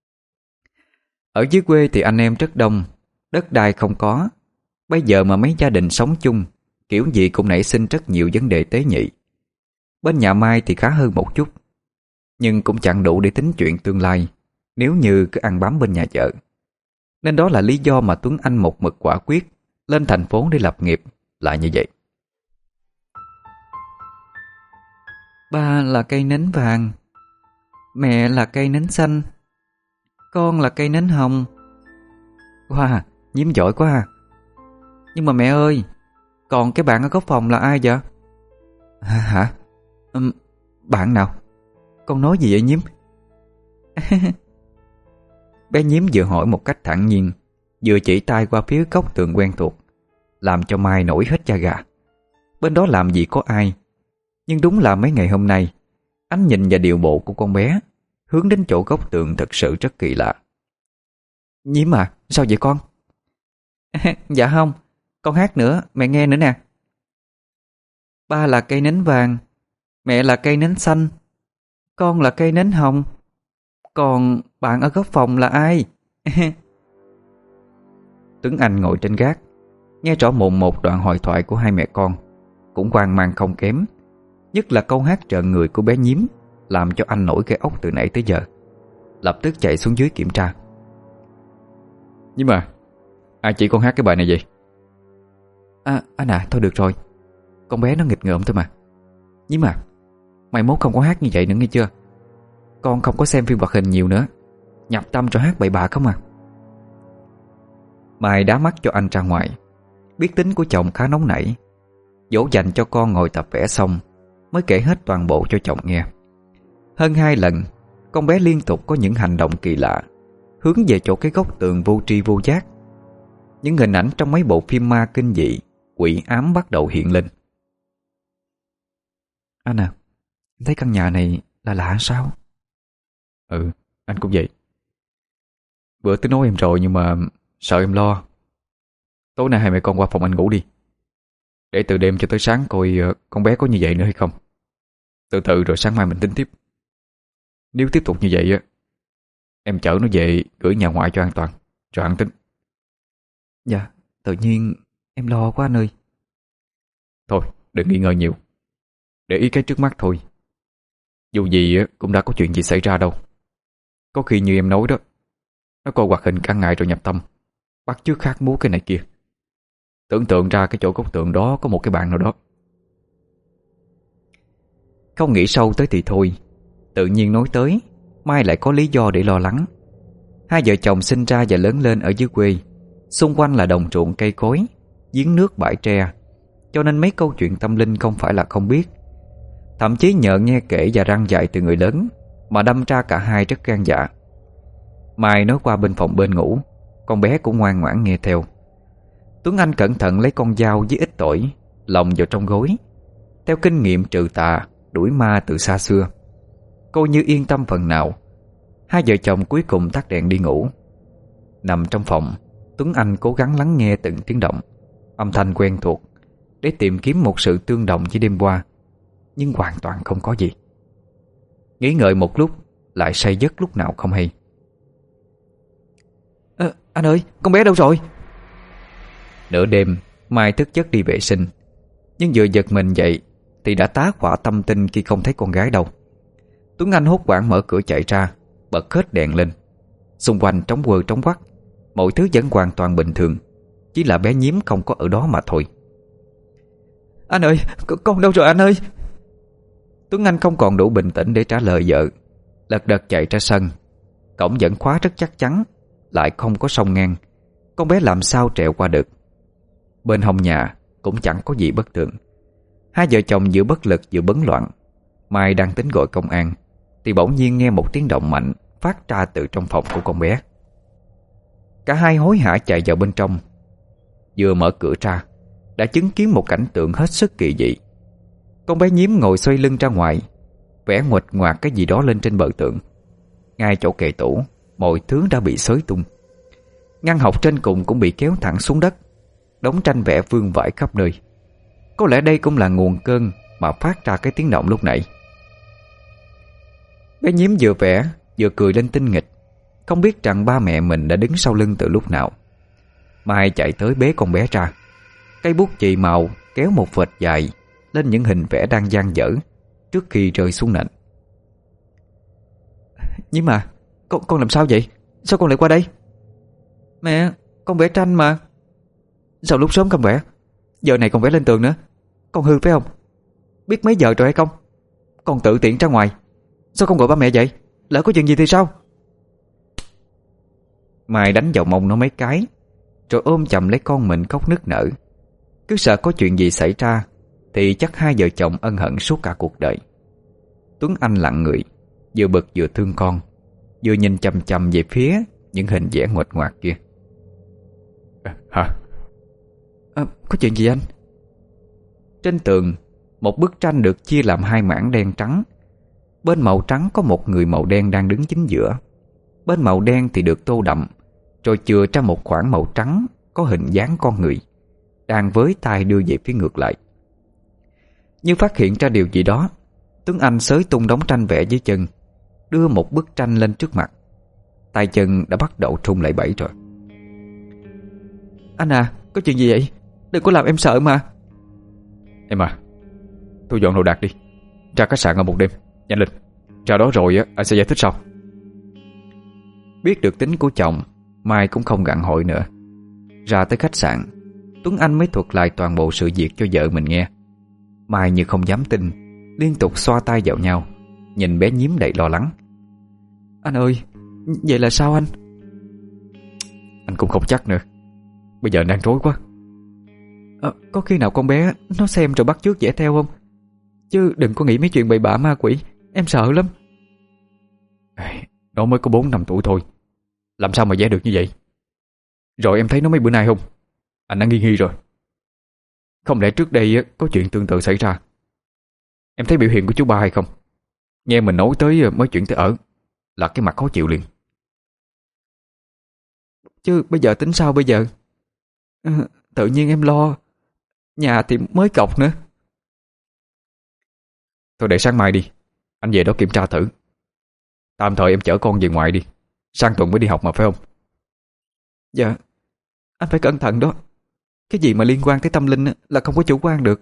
Ở dưới quê thì anh em rất đông, đất đai không có. Bây giờ mà mấy gia đình sống chung, kiểu gì cũng nảy sinh rất nhiều vấn đề tế nhị. Bên nhà Mai thì khá hơn một chút, nhưng cũng chẳng đủ để tính chuyện tương lai nếu như cứ ăn bám bên nhà vợ. Nên đó là lý do mà Tuấn Anh một mực quả quyết lên thành phố để lập nghiệp lại như vậy. Ba là cây nến vàng, mẹ là cây nến xanh, con là cây nến hồng. Wow, nhím giỏi quá à. Nhưng mà mẹ ơi, còn cái bạn ở góc phòng là ai vậy? Hả? Bạn nào? Con nói gì vậy nhím? Bé nhím vừa hỏi một cách thản nhiên, vừa chỉ tay qua phía góc tường quen thuộc, làm cho Mai nổi hết da gà. Bên đó làm gì có ai. Nhưng đúng là mấy ngày hôm nay, ánh nhìn và điệu bộ của con bé hướng đến chỗ góc tường thật sự rất kỳ lạ. Nhím à, sao vậy con? Dạ không, con hát nữa, mẹ nghe nữa nè. Ba là cây nến vàng, mẹ là cây nến xanh, con là cây nến hồng, còn bạn ở góc phòng là ai? Tuấn Anh ngồi trên gác, nghe rõ mồn một đoạn hội thoại của hai mẹ con, cũng hoang mang không kém. Nhất là câu hát trợn người của bé nhím làm cho anh nổi gai ốc từ nãy tới giờ. Lập tức chạy xuống dưới kiểm tra. Nhưng mà ai chỉ con hát cái bài này vậy? Anh à, thôi được rồi. con bé nó nghịch ngợm thôi mà. Nhưng mà mai mốt không có hát như vậy nữa nghe chưa. Con không có xem phim hoạt hình nhiều nữa, nhập tâm rồi hát bậy bạ không à. Mai đá mắt cho anh ra ngoài. Biết tính của chồng khá nóng nảy, dỗ dành cho con ngồi tập vẽ xong mới kể hết toàn bộ cho chồng nghe. Hơn 2 lần, con bé liên tục có những hành động kỳ lạ, hướng về chỗ cái góc tường vô tri vô giác. Những hình ảnh trong mấy bộ phim ma kinh dị, quỷ ám bắt đầu hiện lên. Anh à, em thấy căn nhà này là lạ sao? Ừ, anh cũng vậy. Bữa tính nói em rồi nhưng mà sợ em lo. Tối nay hai mẹ con qua phòng anh ngủ đi, để từ đêm cho tới sáng coi con bé có như vậy nữa hay không. Từ từ rồi sáng mai mình tính tiếp. Nếu tiếp tục như vậy á, em chở nó về gửi nhà ngoại cho an toàn, rồi ăn tính. Dạ, tự nhiên em lo quá anh ơi. Thôi, đừng nghi ngờ nhiều, để ý cái trước mắt thôi. Dù gì á, cũng đã có chuyện gì xảy ra đâu. Có khi như em nói đó, nó coi hoạt hình cả ngày rồi nhập tâm, bắt chước hát múa cái này kia. Tưởng tượng ra cái chỗ góc tượng đó có một cái bạn nào đó. Không nghĩ sâu tới thì thôi, tự nhiên nói tới Mai lại có lý do để lo lắng. Hai vợ chồng sinh ra và lớn lên ở dưới quê, xung quanh là đồng ruộng cây cối, giếng nước bãi tre, cho nên mấy câu chuyện tâm linh không phải là không biết. Thậm chí nhờ nghe kể và răn dạy từ người lớn mà đâm ra cả hai rất gan dạ. Mai nói qua bên phòng bên ngủ, con bé cũng ngoan ngoãn nghe theo. Tuấn Anh cẩn thận lấy con dao với ít tỏi lồng vào trong gối, theo kinh nghiệm trừ tà đuổi ma từ xa xưa. Cô như yên tâm phần nào. Hai vợ chồng cuối cùng tắt đèn đi ngủ. Nằm trong phòng, Tuấn Anh cố gắng lắng nghe từng tiếng động, âm thanh quen thuộc, để tìm kiếm một sự tương đồng với đêm qua, nhưng hoàn toàn không có gì. Nghĩ ngợi một lúc, lại say giấc lúc nào không hay. Anh ơi, con bé đâu rồi? Nửa đêm, Mai thức giấc đi vệ sinh, nhưng vừa giật mình dậy thì đã tá hỏa tâm tinh khi không thấy con gái đâu. Tuấn Anh hốt hoảng mở cửa chạy ra, bật hết đèn lên. Xung quanh trống quơ trống quắc, mọi thứ vẫn hoàn toàn bình thường, chỉ là bé nhím không có ở đó mà thôi. Anh ơi, con đâu rồi anh ơi? Tuấn Anh không còn đủ bình tĩnh để trả lời vợ, lật đật chạy ra sân. Cổng vẫn khóa rất chắc chắn, lại không có song ngang, con bé làm sao trèo qua được. Bên hông nhà cũng chẳng có gì bất thường. Hai vợ chồng vừa bất lực vừa bấn loạn. Mai đang tính gọi công an thì bỗng nhiên nghe một tiếng động mạnh phát ra từ trong phòng của con bé. Cả hai hối hả chạy vào bên trong. Vừa mở cửa ra, đã chứng kiến một cảnh tượng hết sức kỳ dị. Con bé nhím ngồi xoay lưng ra ngoài, vẽ nguệch ngoạc cái gì đó lên trên bờ tượng. Ngay chỗ kệ tủ, mọi thứ đã bị xới tung. Ngăn học trên cùng cũng bị kéo thẳng xuống đất, đống tranh vẽ vương vãi khắp nơi. Có lẽ đây cũng là nguồn cơn mà phát ra cái tiếng động lúc nãy. Bé nhím vừa vẽ vừa cười lên tinh nghịch, không biết rằng ba mẹ mình đã đứng sau lưng từ lúc nào. Mai chạy tới bế con bé ra, cây bút chì màu kéo một vệt dài lên những hình vẽ đang dang dở trước khi rơi xuống nền. Nhưng mà con làm sao vậy? Sao con lại qua đây? Mẹ, con vẽ tranh mà. Sao lúc sớm không vẽ, giờ này còn vẽ lên tường nữa? Con hư phải không? Biết mấy giờ rồi hay không? Con tự tiện ra ngoài, sao không gọi ba mẹ vậy? Lỡ có chuyện gì thì sao? Mai đánh vào mông nó mấy cái, rồi ôm chầm lấy con mình khóc nức nở. Cứ sợ có chuyện gì xảy ra thì chắc hai vợ chồng ân hận suốt cả cuộc đời. Tuấn Anh lặng người, vừa bực vừa thương con, vừa nhìn chằm chằm về phía những hình vẽ nguệch ngoạc kia. Hả? Có chuyện gì anh? Trên tường, một bức tranh được chia làm hai mảng đen trắng. Bên màu trắng có một người màu đen đang đứng chính giữa. Bên màu đen thì được tô đậm, rồi chừa ra một khoảng màu trắng có hình dáng con người đang với tay đưa về phía ngược lại. Như phát hiện ra điều gì đó, Tuấn Anh xới tung đống tranh vẽ dưới chân, đưa một bức tranh lên trước mặt. Tay chân đã bắt đầu run lẩy bẩy rồi. Anh à, có chuyện gì vậy? Đừng có làm em sợ mà. Em à, tôi dọn đồ đạc đi, ra khách sạn ở một đêm, nhanh lên. Ra đó rồi á, anh sẽ giải thích sau. Biết được tính của chồng, Mai cũng không gặng hỏi nữa. Ra tới khách sạn, Tuấn Anh mới thuật lại toàn bộ sự việc cho vợ mình nghe. Mai như không dám tin, liên tục xoa tay vào nhau, nhìn bé nhím đầy lo lắng. Anh ơi, vậy là sao anh? Anh cũng không chắc nữa. Bây giờ đang rối quá. Có khi nào con bé nó xem rồi bắt chước vẽ theo không? Chứ đừng có nghĩ mấy chuyện bậy bạ ma quỷ, em sợ lắm. Nó mới có 4-5 tuổi thôi, làm sao mà vẽ được như vậy? Rồi em thấy nó mấy bữa nay không? Anh đã nghi nghi rồi. Không lẽ trước đây có chuyện tương tự xảy ra? Em thấy biểu hiện của chú ba hay không? Nghe mình nói tới mới chuyển tới ở là cái mặt khó chịu liền. Chứ bây giờ tính sao bây giờ? Tự nhiên em lo. Nhà thì mới cọc nữa. Thôi để sáng mai đi, anh về đó kiểm tra thử. Tạm thời em chở con về ngoại đi, sang tuần mới đi học mà phải không? Dạ, anh phải cẩn thận đó. Cái gì mà liên quan tới tâm linh là không có chủ quan được.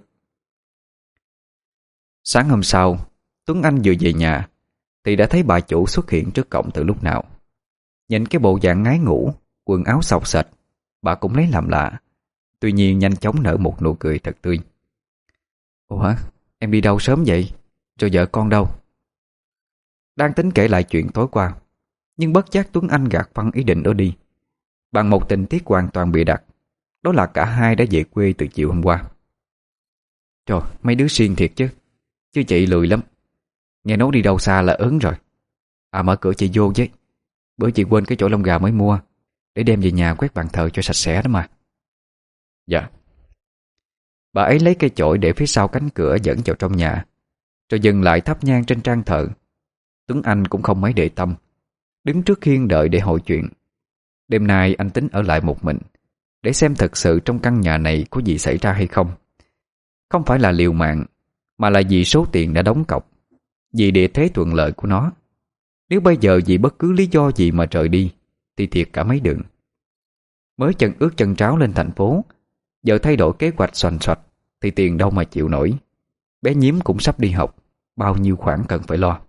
Sáng hôm sau, Tuấn Anh vừa về nhà thì đã thấy bà chủ xuất hiện trước cổng từ lúc nào. Nhìn cái bộ dạng ngái ngủ, quần áo xộc xệch, bà cũng lấy làm lạ. Tuy nhiên nhanh chóng nở một nụ cười thật tươi. Ủa, em đi đâu sớm vậy? Rồi vợ con đâu? Đang tính kể lại chuyện tối qua, nhưng bất giác Tuấn Anh gạt phăng ý định đó đi, bằng một tình tiết hoàn toàn bịa đặt. Đó là cả hai đã về quê từ chiều hôm qua. Trời, mấy đứa siêng thiệt chứ. Chứ chị lười lắm. Nghe nói đi đâu xa là ớn rồi. Mở cửa chị vô với. Bữa chị quên cái chổi lông gà mới mua, để đem về nhà quét bàn thờ cho sạch sẽ đó mà. Dạ. Bà ấy lấy cây chổi để phía sau cánh cửa dẫn vào trong nhà, rồi dừng lại thắp nhang trên trang thờ. Tuấn Anh cũng không mấy để tâm, đứng trước hiên đợi để hội chuyện. Đêm nay anh tính ở lại một mình, để xem thật sự trong căn nhà này có gì xảy ra hay không. Không phải là liều mạng, mà là vì số tiền đã đóng cọc, vì địa thế thuận lợi của nó. Nếu bây giờ vì bất cứ lý do gì mà rời đi thì thiệt cả mấy đường. Mới chân ướt chân tráo lên thành phố, giờ thay đổi kế hoạch xoành xoạch thì tiền đâu mà chịu nổi. Bé nhím cũng sắp đi học, bao nhiêu khoản cần phải lo.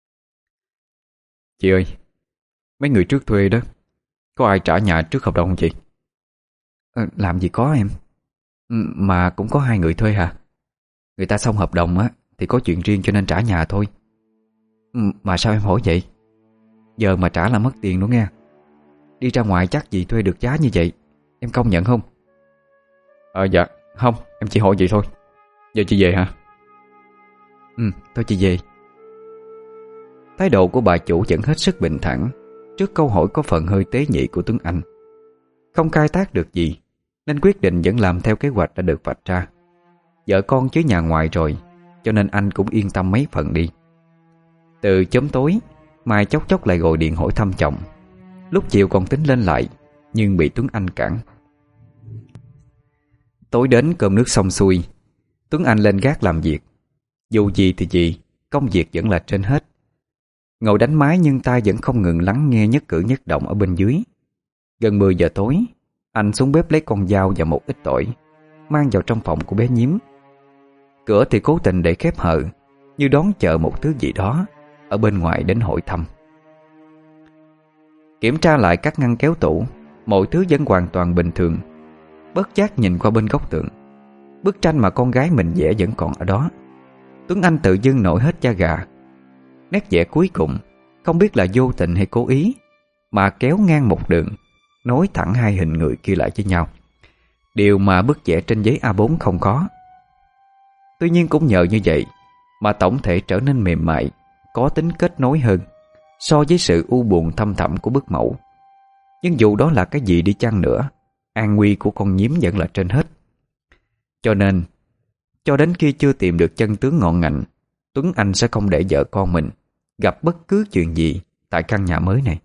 Chị ơi, mấy người trước thuê đó, có ai trả nhà trước hợp đồng không chị? Làm gì có em. Mà cũng có 2 người thuê hả? Người ta xong hợp đồng thì có chuyện riêng cho nên trả nhà thôi. Mà sao em hỏi vậy? Giờ mà trả là mất tiền nữa nghe. Đi ra ngoài chắc gì thuê được giá như vậy. Em công nhận không? Dạ, không, em chỉ hỏi vậy thôi. Giờ chị về hả? Thôi chị về. Thái độ của bà chủ vẫn hết sức bình thản trước câu hỏi có phần hơi tế nhị của Tuấn Anh. Không khai thác được gì, nên quyết định vẫn làm theo kế hoạch đã được vạch ra. Vợ con chứ nhà ngoài rồi, cho nên anh cũng yên tâm mấy phần đi. Từ chớm tối, Mai chốc chốc lại gọi điện hỏi thăm chồng. Lúc chiều còn tính lên lại, nhưng bị Tuấn Anh cản. Tối đến cơm nước xong xuôi, Tuấn Anh lên gác làm việc. Dù gì thì gì, công việc vẫn là trên hết. Ngồi đánh máy nhưng tai vẫn không ngừng lắng nghe nhất cử nhất động ở bên dưới. Gần 10 giờ tối, anh xuống bếp lấy con dao và một ít tỏi, mang vào trong phòng của bé nhím. Cửa thì cố tình để khép hờ, như đón chờ một thứ gì đó ở bên ngoài đến hỏi thăm. Kiểm tra lại các ngăn kéo tủ, mọi thứ vẫn hoàn toàn bình thường. Bất giác nhìn qua bên góc tường, bức tranh mà con gái mình vẽ vẫn còn ở đó. Tuấn Anh tự dưng nổi hết da gà. Nét vẽ cuối cùng, không biết là vô tình hay cố ý, mà kéo ngang một đường, nối thẳng 2 hình người kia lại với nhau. Điều mà bức vẽ trên giấy A4 không có. Tuy nhiên cũng nhờ như vậy mà tổng thể trở nên mềm mại, có tính kết nối hơn so với sự u buồn thâm thẳm của bức mẫu. Nhưng dù đó là cái gì đi chăng nữa, an nguy của con nhím vẫn là trên hết. Cho nên, cho đến khi chưa tìm được chân tướng ngọn ngành, Tuấn Anh sẽ không để vợ con mình gặp bất cứ chuyện gì tại căn nhà mới này.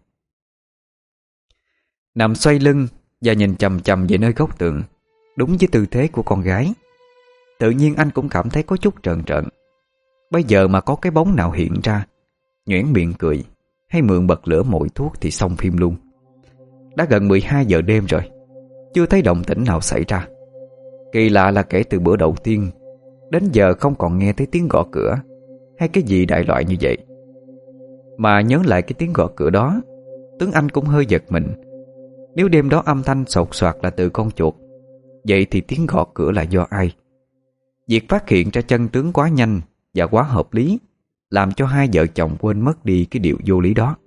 Nằm xoay lưng và nhìn chằm chằm về nơi góc tường, đúng với tư thế của con gái, tự nhiên anh cũng cảm thấy có chút trợn trợn. Bây giờ mà có cái bóng nào hiện ra, nhoẻn miệng cười hay mượn bật lửa mồi thuốc thì xong phim luôn. Đã gần 12 giờ đêm rồi, chưa thấy động tĩnh nào xảy ra. Kỳ lạ là kể từ bữa đầu tiên đến giờ không còn nghe thấy tiếng gõ cửa hay cái gì đại loại như vậy. Mà nhớ lại cái tiếng gõ cửa đó, Tuấn Anh cũng hơi giật mình. Nếu đêm đó âm thanh sột soạt là từ con chuột, vậy thì tiếng gõ cửa là do ai? Việc phát hiện ra chân tướng quá nhanh và quá hợp lý làm cho hai vợ chồng quên mất đi cái điều vô lý đó.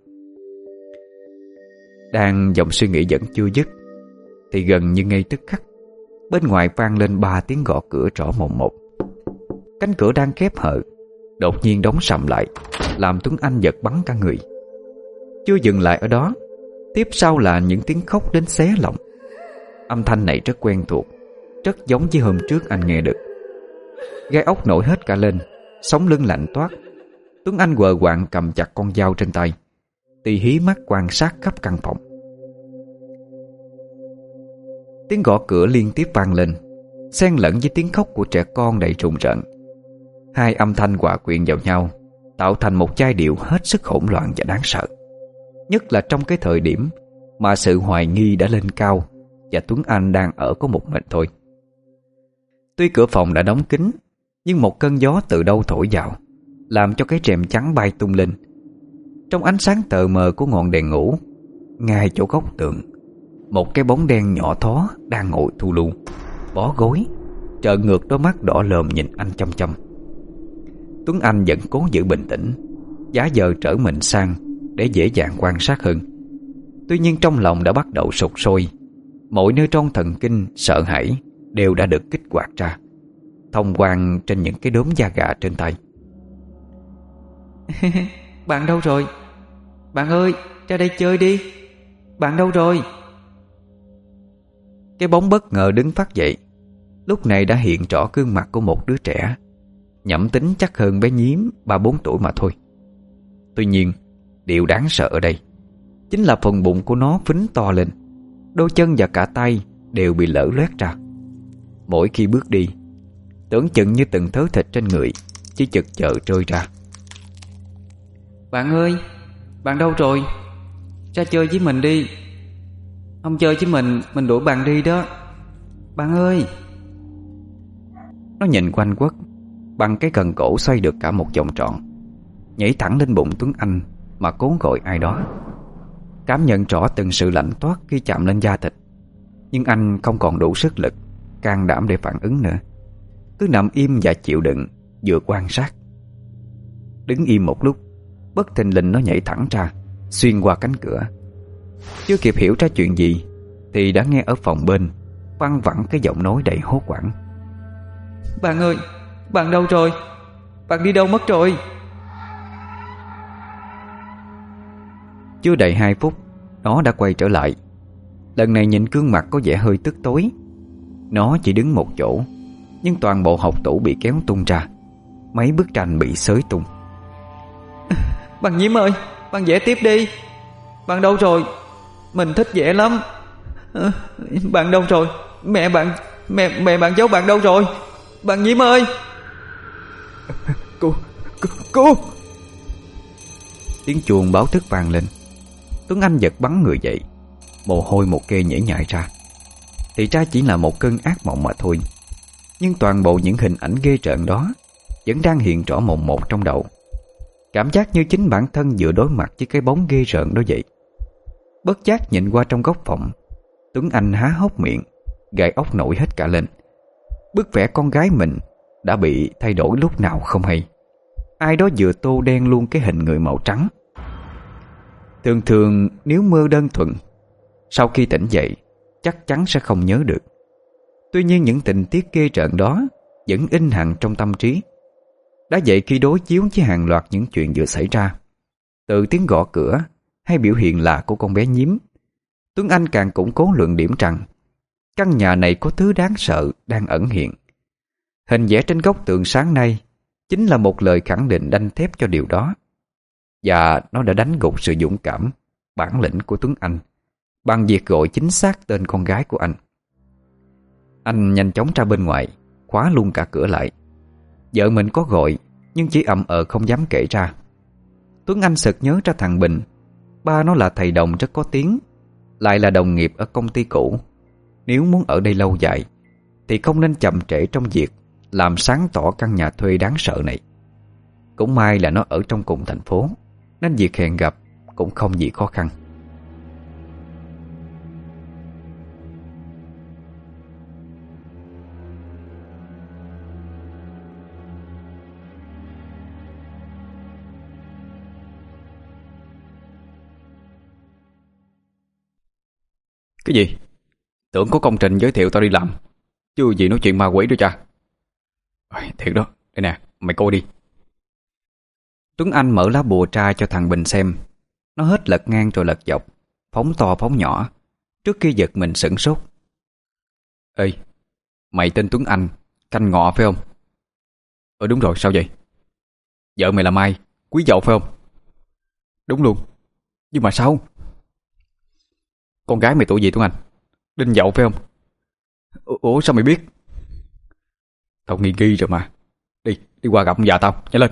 Đang dòng suy nghĩ vẫn chưa dứt thì gần như ngay tức khắc bên ngoài vang lên 3 tiếng gõ cửa rõ mồn một. Cánh cửa đang khép hờ đột nhiên đóng sầm lại, làm Tuấn Anh giật bắn cả người. Chưa dừng lại ở đó, tiếp sau là những tiếng khóc đến xé lòng. Âm thanh này rất quen thuộc, rất giống với hôm trước anh nghe được. Gai ốc nổi hết cả lên, sống lưng lạnh toát. Tuấn Anh quờ quạng cầm chặt con dao trên tay, tì hí mắt quan sát khắp căn phòng. Tiếng gõ cửa liên tiếp vang lên, xen lẫn với tiếng khóc của trẻ con đầy rùng rợn. Hai âm thanh hòa quyện vào nhau, tạo thành một giai điệu hết sức hỗn loạn và đáng sợ. Nhất là trong cái thời điểm mà sự hoài nghi đã lên cao và Tuấn Anh đang ở có một mình thôi. Tuy cửa phòng đã đóng kín, nhưng một cơn gió từ đâu thổi vào, làm cho cái rèm trắng bay tung lên. Trong ánh sáng tờ mờ của ngọn đèn ngủ, ngay chỗ góc tường, một cái bóng đen nhỏ thó đang ngồi thu lu, bó gối, trợn ngược đôi mắt đỏ lòm nhìn anh chăm chăm. Tuấn Anh vẫn cố giữ bình tĩnh, giả vờ trở mình sang để dễ dàng quan sát hơn. Tuy nhiên trong lòng đã bắt đầu sục sôi, mọi nơi trong thần kinh sợ hãi đều đã được kích hoạt ra, thông quang trên những cái đốm da gà trên tay. Bạn đâu rồi? Bạn ơi, ra đây chơi đi. Bạn đâu rồi? Cái bóng bất ngờ đứng phát dậy, lúc này đã hiện rõ gương mặt của một đứa trẻ, nhẩm tính chắc hơn bé Nhím 3-4 tuổi mà thôi. Tuy nhiên, điều đáng sợ ở đây chính là phần bụng của nó phình to lên, đôi chân và cả tay đều bị lở loét ra. Mỗi khi bước đi, tưởng chừng như từng thớ thịt trên người chỉ chực chờ rơi ra. Bạn ơi, bạn đâu rồi? Ra chơi với mình đi. Không chơi với mình đuổi bạn đi đó. Bạn ơi. Nó nhìn quanh quất, bằng cái cần cổ xoay được cả một vòng tròn, nhảy thẳng lên bụng Tuấn Anh mà cố gọi ai đó. Cảm nhận rõ từng sự lạnh toát khi chạm lên da thịt, nhưng anh không còn đủ sức lực, can đảm để phản ứng nữa. Cứ nằm im và chịu đựng, vừa quan sát. Đứng im một lúc, bất thình lình nó nhảy thẳng ra, xuyên qua cánh cửa. Chưa kịp hiểu ra chuyện gì thì đã nghe ở phòng bên văng vẳng cái giọng nói đầy hốt hoảng. Bạn ơi, bạn đâu rồi? Bạn đi đâu mất rồi? Chưa đầy 2 phút, nó đã quay trở lại. Lần này nhìn gương mặt có vẻ hơi tức tối. Nó chỉ đứng một chỗ, nhưng toàn bộ học tủ bị kéo tung ra, mấy bức tranh bị xới tung. Bạn Nhiễm ơi, bạn vẽ tiếp đi. Bạn đâu rồi? Mình thích vẽ lắm. Bạn đâu rồi? Mẹ bạn giấu bạn đâu rồi? Bạn Nhiễm ơi. Cô. Tiếng chuông báo thức vang lên. Tuấn Anh giật bắn người dậy, mồ hôi một kê nhễ nhại ra. Thì ra chỉ là một cơn ác mộng mà thôi, nhưng toàn bộ những hình ảnh ghê rợn đó vẫn đang hiện rõ mồn một trong đầu. Cảm giác như chính bản thân vừa đối mặt với cái bóng ghê rợn đó vậy. Bất giác nhìn qua trong góc phòng, Tuấn Anh há hốc miệng, gai ốc nổi hết cả lên. Bức vẽ con gái mình đã bị thay đổi lúc nào không hay. Ai đó vừa tô đen luôn cái hình người màu trắng. Thường nếu mơ đơn thuần, sau khi tỉnh dậy chắc chắn sẽ không nhớ được. Tuy nhiên những tình tiết ghê rợn đó vẫn in hằn trong tâm trí. Đã vậy khi đối chiếu với hàng loạt những chuyện vừa xảy ra, từ tiếng gõ cửa hay biểu hiện lạ của con bé Nhím, Tuấn Anh càng củng cố luận điểm rằng căn nhà này có thứ đáng sợ đang ẩn hiện. Hình vẽ trên góc tường sáng nay chính là một lời khẳng định đanh thép cho điều đó. Và nó đã đánh gục sự dũng cảm, bản lĩnh của Tuấn Anh bằng việc gọi chính xác tên con gái của anh. Anh nhanh chóng ra bên ngoài, khóa luôn cả cửa lại. Vợ mình có gọi nhưng chỉ ậm không dám kể ra. Tuấn Anh sực nhớ ra thằng Bình, ba nó là thầy đồng rất có tiếng, lại là đồng nghiệp ở công ty cũ. Nếu muốn ở đây lâu dài thì không nên chậm trễ trong việc làm sáng tỏ căn nhà thuê đáng sợ này. Cũng may là nó ở trong cùng thành phố, nên việc hẹn gặp cũng không gì khó khăn. Cái gì? Tưởng có công trình giới thiệu tao đi làm, chứ gì nói chuyện ma quỷ đó cha. Thiệt đó, đây nè, mày coi đi. Tuấn Anh mở lá bùa tra cho thằng Bình xem. Nó hết lật ngang rồi lật dọc, phóng to phóng nhỏ, trước khi giật mình sửng sốt. Ê, mày tên Tuấn Anh, canh ngọ phải không? Đúng rồi, sao vậy? Vợ mày là Mai, Quý Dậu phải không? Đúng luôn, nhưng mà sao? Con gái mày tuổi gì Tuấn Anh? Đinh Dậu phải không? Ủa sao mày biết? Tao nghi nghi rồi mà. Đi qua gặp ông già tao, nhanh lên.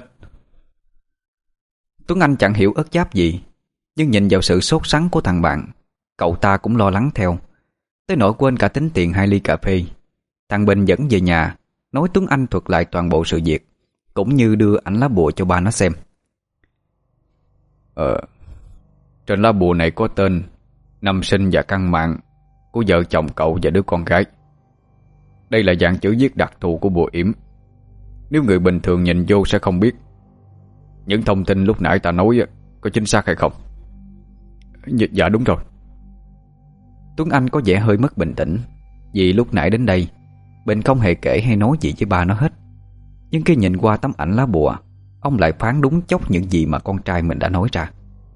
Tuấn Anh chẳng hiểu ớt giáp gì, nhưng nhìn vào sự sốt sắng của thằng bạn, cậu ta cũng lo lắng theo, tới nỗi quên cả tính tiền 2 ly cà phê. Thằng Bình dẫn về nhà, nói Tuấn Anh thuật lại toàn bộ sự việc, cũng như đưa ảnh lá bùa cho ba nó xem. Trên lá bùa này có tên, năm sinh và căn mạng của vợ chồng cậu và đứa con gái. Đây là dạng chữ viết đặc thù của bùa yểm. Nếu người bình thường nhìn vô sẽ không biết. Những thông tin lúc nãy ta nói có chính xác hay không? Dạ đúng rồi. Tuấn Anh có vẻ hơi mất bình tĩnh, vì lúc nãy đến đây Bình không hề kể hay nói gì với ba nó hết. Nhưng khi nhìn qua tấm ảnh lá bùa, ông lại phán đúng chốc những gì mà con trai mình đã nói ra.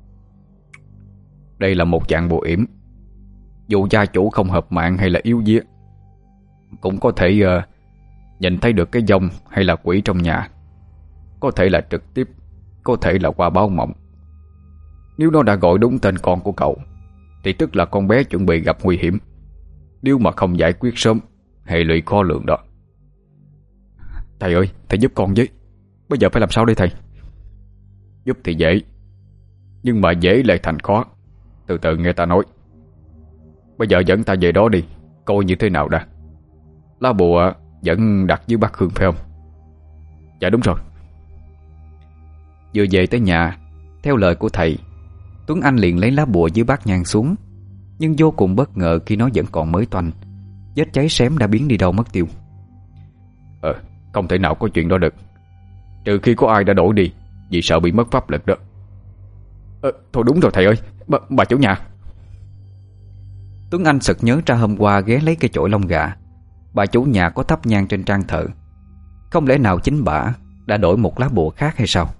Đây là một dạng bùa yểm. Dù gia chủ không hợp mạng hay là yếu vía, cũng có thể nhìn thấy được cái dông hay là quỷ trong nhà. Có thể là trực tiếp, có thể là qua báo mộng. Nếu nó đã gọi đúng tên con của cậu, thì tức là con bé chuẩn bị gặp nguy hiểm. Nếu mà không giải quyết sớm, hệ lụy khó lường đó. Thầy ơi, thầy giúp con với. Bây giờ phải làm sao đây thầy? Giúp thì dễ, nhưng mà dễ lại thành khó. Từ từ nghe ta nói. Bây giờ dẫn ta về đó đi, coi như thế nào đã. Lá bùa vẫn đặt dưới bát hương phải không? Dạ đúng rồi. Vừa về tới nhà, theo lời của thầy, Tuấn Anh liền lấy lá bùa dưới bát nhang xuống. Nhưng vô cùng bất ngờ khi nó vẫn còn mới toanh. Vết cháy xém đã biến đi đâu mất tiêu. Không thể nào có chuyện đó được, trừ khi có ai đã đổi đi, vì sợ bị mất pháp lực đó. Thôi đúng rồi thầy ơi, bà chủ nhà. Tuấn Anh sực nhớ ra hôm qua ghé lấy cái chổi lông gà, bà chủ nhà có thắp nhang trên trang thờ. Không lẽ nào chính bà đã đổi một lá bùa khác hay sao?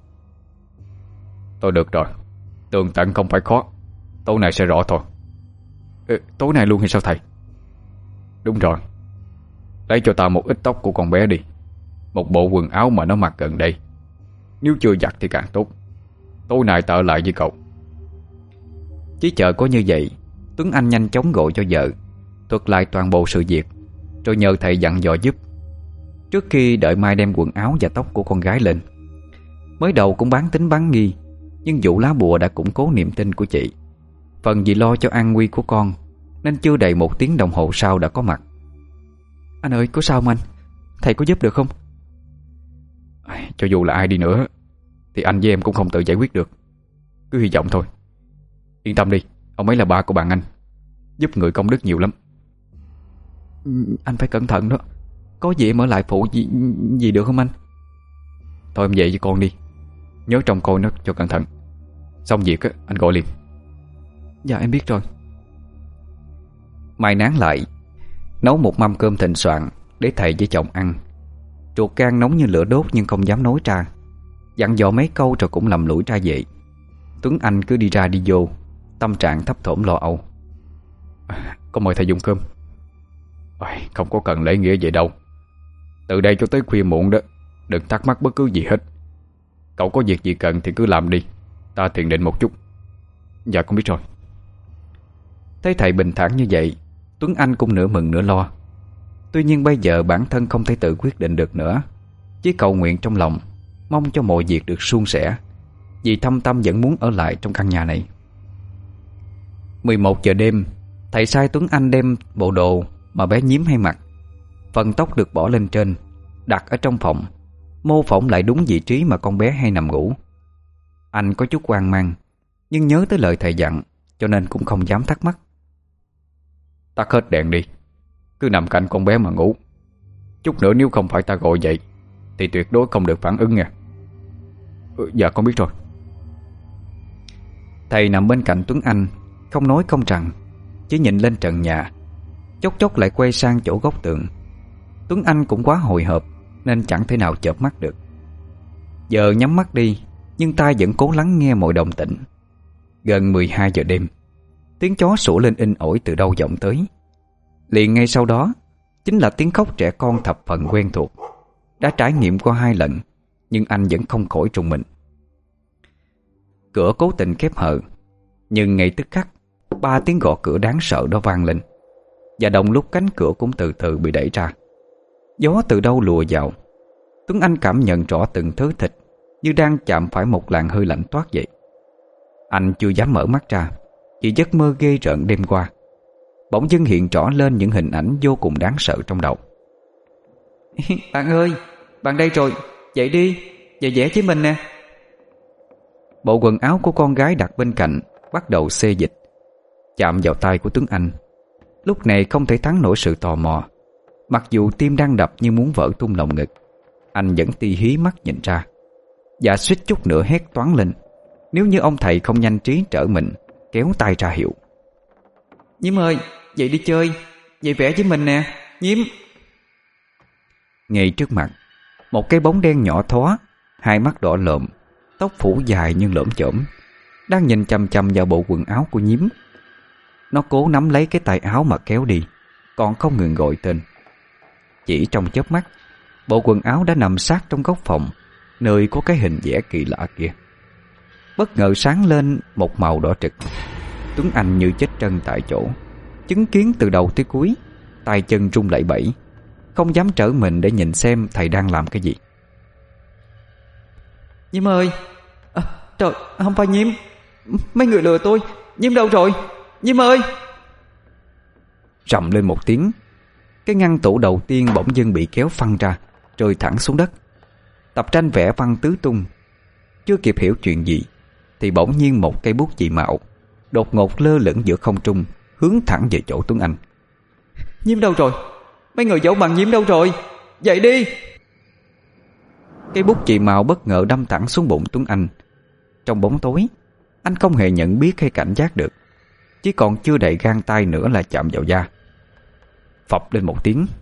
Thôi được rồi, tường tận không phải khó. Tối nay sẽ rõ thôi. Tối nay luôn hay sao thầy? Đúng rồi. Lấy cho ta một ít tóc của con bé đi, một bộ quần áo mà nó mặc gần đây. Nếu chưa giặt thì càng tốt. Tối nay ta ở lại với cậu. Chỉ chờ có như vậy, Tuấn Anh nhanh chóng gọi cho vợ, thuật lại toàn bộ sự việc, rồi nhờ thầy dặn dò giúp. Trước khi đợi Mai đem quần áo và tóc của con gái lên. Mới đầu cũng bán tính bán nghi, nhưng vụ lá bùa đã củng cố niềm tin của chị. Phần vì lo cho an nguy của con, nên chưa đầy 1 tiếng đồng hồ sau đã có mặt. Anh ơi, có sao không anh? Thầy có giúp được không? Cho dù là ai đi nữa thì anh với em cũng không tự giải quyết được. Cứ hy vọng thôi. Yên tâm đi, ông ấy là ba của bạn anh, giúp người công đức nhiều lắm. Anh phải cẩn thận đó. Có gì em ở lại phụ gì được không anh? Thôi em về với con đi, nhớ trông coi nó cho cẩn thận. Xong việc anh gọi liền. Dạ em biết rồi. Mai nán lại, nấu một mâm cơm thịnh soạn để thầy với chồng ăn. Ruột gan nóng như lửa đốt nhưng không dám nói ra. Dặn dò mấy câu rồi cũng lầm lũi ra vậy. Tuấn Anh cứ đi ra đi vô, tâm trạng thấp thỏm lo âu. Con mời thầy dùng cơm. Không có cần lễ nghĩa vậy đâu. Từ đây cho tới khuya muộn đó, đừng thắc mắc bất cứ gì hết. Cậu có việc gì cần thì cứ làm đi, ta thiền định một chút. Dạ con biết rồi. Thấy thầy bình thản như vậy, Tuấn Anh cũng nửa mừng nửa lo. Tuy nhiên bây giờ bản thân không thể tự quyết định được nữa, chỉ cầu nguyện trong lòng, mong cho mọi việc được suôn sẻ, vì thâm tâm vẫn muốn ở lại trong căn nhà này. 11 giờ đêm, thầy sai Tuấn Anh đem bộ đồ mà bé nhím hay mặc. Phần tóc được bỏ lên trên, đặt ở trong phòng, mô phỏng lại đúng vị trí mà con bé hay nằm ngủ. Anh có chút hoang mang, nhưng nhớ tới lời thầy dặn, cho nên cũng không dám thắc mắc. Tắt hết đèn đi, cứ nằm cạnh con bé mà ngủ. Chút nữa nếu không phải ta gọi dậy thì tuyệt đối không được phản ứng nha. Dạ con biết rồi. Thầy nằm bên cạnh Tuấn Anh, không nói không rằng, chỉ nhìn lên trần nhà, chốc chốc lại quay sang chỗ góc tường. Tuấn Anh cũng quá hồi hộp nên chẳng thể nào chợp mắt được. Giờ nhắm mắt đi, nhưng tai vẫn cố lắng nghe mọi động tĩnh. Gần 12 giờ đêm, tiếng chó sủa lên inh ỏi từ đâu vọng tới. Liền ngay sau đó chính là tiếng khóc trẻ con thập phần quen thuộc. Đã trải nghiệm qua 2 lần, nhưng anh vẫn không khỏi trùng mình. Cửa cố tình khép hờ, nhưng ngay tức khắc 3 tiếng gõ cửa đáng sợ đó vang lên. Và đồng lúc cánh cửa cũng từ từ bị đẩy ra. Gió từ đâu lùa vào. Tuấn Anh cảm nhận rõ từng thớ thịt như đang chạm phải một làn hơi lạnh toát vậy. Anh chưa dám mở mắt ra, chỉ giấc mơ ghê rợn đêm qua bỗng dưng hiện rõ lên những hình ảnh vô cùng đáng sợ trong đầu. Bạn ơi, bạn đây rồi, dậy đi, về vẽ với mình nè. Bộ quần áo của con gái đặt bên cạnh bắt đầu xê dịch, chạm vào tay của Tuấn Anh. Lúc này không thể thắng nổi sự tò mò. Mặc dù tim đang đập như muốn vỡ tung lồng ngực, anh vẫn ti hí mắt nhìn ra, và suýt chút nữa hét toáng lên nếu như ông thầy không nhanh trí trở mình, kéo tay ra hiệu. Nhiếm ơi, dậy đi chơi, dậy vẽ với mình nè, Nhiếm. Ngay trước mặt, một cái bóng đen nhỏ thó, 2 mắt đỏ lợm, tóc phủ dài nhưng lởm chởm, đang nhìn chằm chằm vào bộ quần áo của Nhiếm. Nó cố nắm lấy cái tay áo mà kéo đi, còn không ngừng gọi tên. Chỉ trong chớp mắt, bộ quần áo đã nằm sát trong góc phòng, nơi có cái hình vẽ kỳ lạ kia. Bất ngờ sáng lên một màu đỏ trực. Tuấn Anh như chết trân tại chỗ, chứng kiến từ đầu tới cuối, tay chân run lẩy bẩy, không dám trở mình để nhìn xem thầy đang làm cái gì. Nhiếm ơi, trời, không phải Nhiếm, mấy người lừa tôi. Nhiếm đâu rồi, Nhiếm ơi. Rầm lên một tiếng, cái ngăn tủ đầu tiên bỗng dưng bị kéo phăng ra, rơi thẳng xuống đất. Tập tranh vẽ văng tứ tung. Chưa kịp hiểu chuyện gì thì bỗng nhiên một cây bút chì mạo đột ngột lơ lửng giữa không trung, hướng thẳng về chỗ Tuấn Anh. Nhiếm đâu rồi, mấy người giấu bằng Nhiếm đâu rồi, dậy đi. Cây bút chì màu bất ngờ đâm thẳng xuống bụng Tuấn Anh. Trong bóng tối, anh không hề nhận biết hay cảnh giác được, chỉ còn chưa đầy gang tay nữa là chạm vào da. Phập lên một tiếng.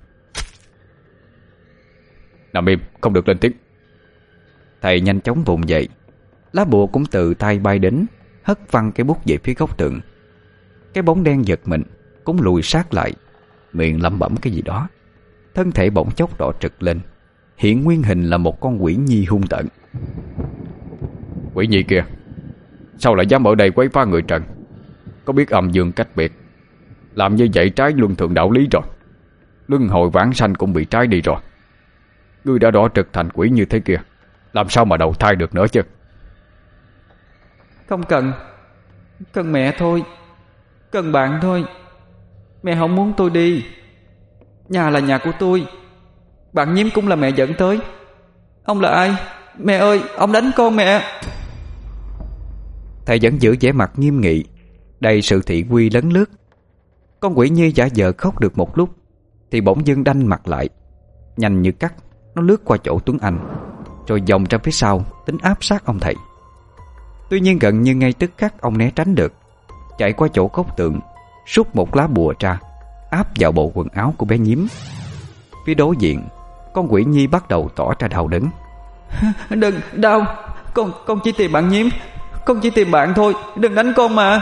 Nằm im, không được lên tiếng. Thầy nhanh chóng vùng dậy. Lá bùa cũng từ tay bay đến, hất văng cái bút về phía góc tường. Cái bóng đen giật mình, cũng lùi sát lại, miệng lẩm bẩm cái gì đó. Thân thể bỗng chốc đỏ trực lên, hiện nguyên hình là một con quỷ nhi hung tợn. Quỷ nhi kìa, sao lại dám ở đây quấy phá người trần? Có biết âm dương cách biệt, làm như vậy trái luân thường đạo lý rồi. Luân hồi vãng sanh cũng bị trái đi rồi. Ngươi đã đỏ trực thành quỷ như thế kia, làm sao mà đầu thai được nữa chứ? Không cần, cần mẹ thôi, cần bạn thôi. Mẹ không muốn tôi đi. Nhà là nhà của tôi, bạn Nhiếm cũng là mẹ dẫn tới. Ông là ai? Mẹ ơi, ông đánh con mẹ. Thầy vẫn giữ vẻ mặt nghiêm nghị, đầy sự thị uy lấn lướt. Con quỷ nhi giả vờ khóc được một lúc thì bỗng dưng đanh mặt lại. Nhanh như cắt, nó lướt qua chỗ Tuấn Anh, rồi vòng ra phía sau tính áp sát ông thầy. Tuy nhiên gần như ngay tức khắc ông né tránh được, chạy qua chỗ góc tường, rút một lá bùa ra, áp vào bộ quần áo của bé Nhiếm. Phía đối diện, con quỷ nhi bắt đầu tỏ ra đau đớn. Đừng, đau, con chỉ tìm bạn Nhiếm, con chỉ tìm bạn thôi, đừng đánh con mà.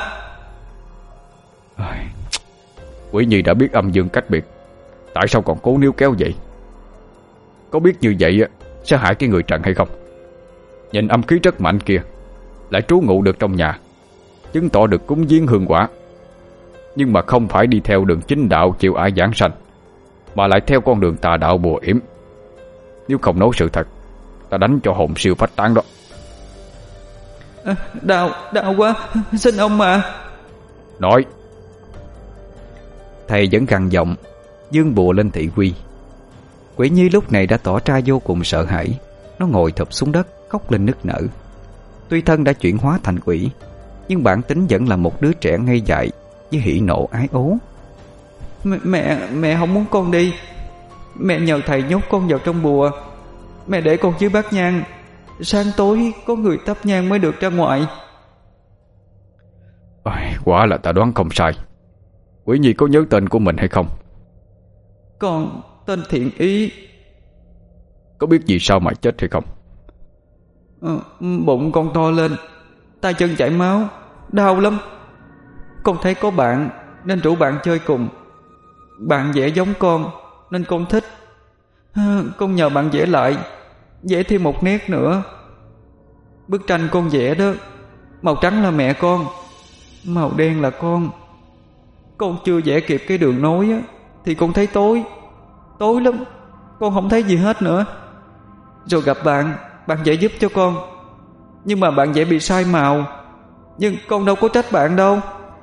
Quỷ nhi đã biết âm dương cách biệt, tại sao còn cố níu kéo vậy? Có biết như vậy sẽ hại cái người trần hay không? Nhìn âm khí rất mạnh kia, lại trú ngụ được trong nhà, chứng tỏ được cúng viếng hương quả. Nhưng mà không phải đi theo đường chính đạo chịu ải giảng sanh, mà lại theo con đường tà đạo bùa yểm. Nếu không nói sự thật, ta đánh cho hồn siêu phách tán đó. Đau quá, xin ông mà. Nói. Thầy vẫn gằn giọng, dương bùa lên thị uy. Quỷ nhi lúc này đã tỏ ra vô cùng sợ hãi. Nó ngồi thụp xuống đất, khóc lên nức nở. Tuy thân đã chuyển hóa thành quỷ, nhưng bản tính vẫn là một đứa trẻ ngây dại, với hỉ nộ ái ố. Mẹ không muốn con đi. Mẹ nhờ thầy nhốt con vào trong bùa. Mẹ để con dưới bát nhang, sáng tối có người thắp nhang mới được ra ngoài. Quả là ta đoán không sai. Quỷ Nhi có nhớ tên của mình hay không? Con tên Thiện Ý. Có biết vì sao mà chết hay không? Bụng con to lên, tay chân chảy máu, đau lắm. Con thấy có bạn nên rủ bạn chơi cùng. Bạn vẽ giống con nên con thích. Con nhờ bạn vẽ lại, vẽ thêm một nét nữa. Bức tranh con vẽ đó, màu trắng là mẹ con, màu đen là con. Con chưa vẽ kịp cái đường nối á, thì con thấy tối lắm. Con không thấy gì hết nữa. Rồi gặp bạn vẽ giúp cho con. Nhưng mà bạn vẽ bị sai màu. Nhưng con đâu có trách bạn đâu.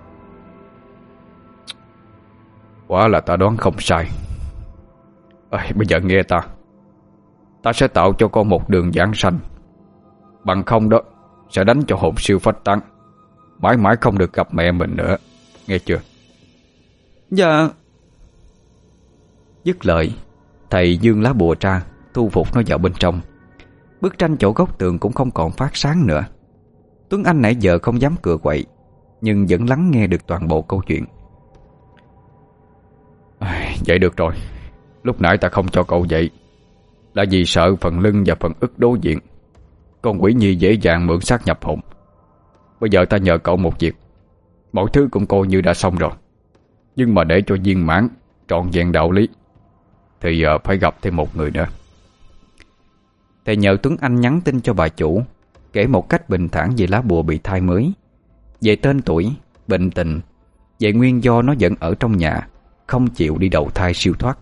Quả là ta đoán không sai. Bây giờ nghe ta. Ta sẽ tạo cho con một đường giảng sanh. Bằng không đó sẽ đánh cho hồn siêu phách tán, mãi mãi không được gặp mẹ mình nữa. Nghe chưa? Dạ. Dứt lời, thầy giương lá bùa ra, thu phục nó vào bên trong. Bức tranh chỗ góc tường cũng không còn phát sáng nữa. Tuấn Anh nãy giờ không dám cựa quậy, nhưng vẫn lắng nghe được toàn bộ câu chuyện. Vậy được rồi. Lúc nãy ta không cho cậu dậy là vì sợ phần lưng và phần ức đối diện. Con Quỷ Nhi dễ dàng mượn xác nhập hồn. Bây giờ ta nhờ cậu một việc. Mọi thứ cũng coi như đã xong rồi, nhưng mà để cho viên mãn trọn vẹn đạo lý thì phải gặp thêm một người nữa. Thầy nhờ Tuấn Anh nhắn tin cho bà chủ, kể một cách bình thản về lá bùa bị thay mới, về tên tuổi, bệnh tình, về nguyên do nó vẫn ở trong nhà, không chịu đi đầu thai siêu thoát.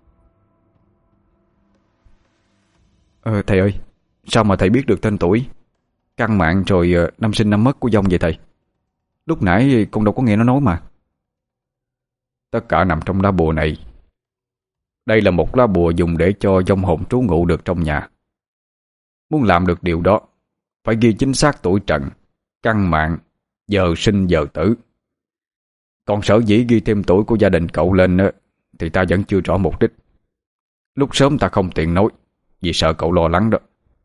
Thầy ơi, sao mà thầy biết được tên tuổi, căn mạng rồi năm sinh năm mất của dông vậy thầy? Lúc nãy con đâu có nghe nó nói mà. Tất cả nằm trong lá bùa này. Đây là một lá bùa dùng để cho vong hồn trú ngụ được trong nhà. Muốn làm được điều đó, phải ghi chính xác tuổi trần, căn mạng, giờ sinh giờ tử. Còn sở dĩ ghi thêm tuổi của gia đình cậu lên thì ta vẫn chưa rõ mục đích. Lúc sớm ta không tiện nói, vì sợ cậu lo lắng đó.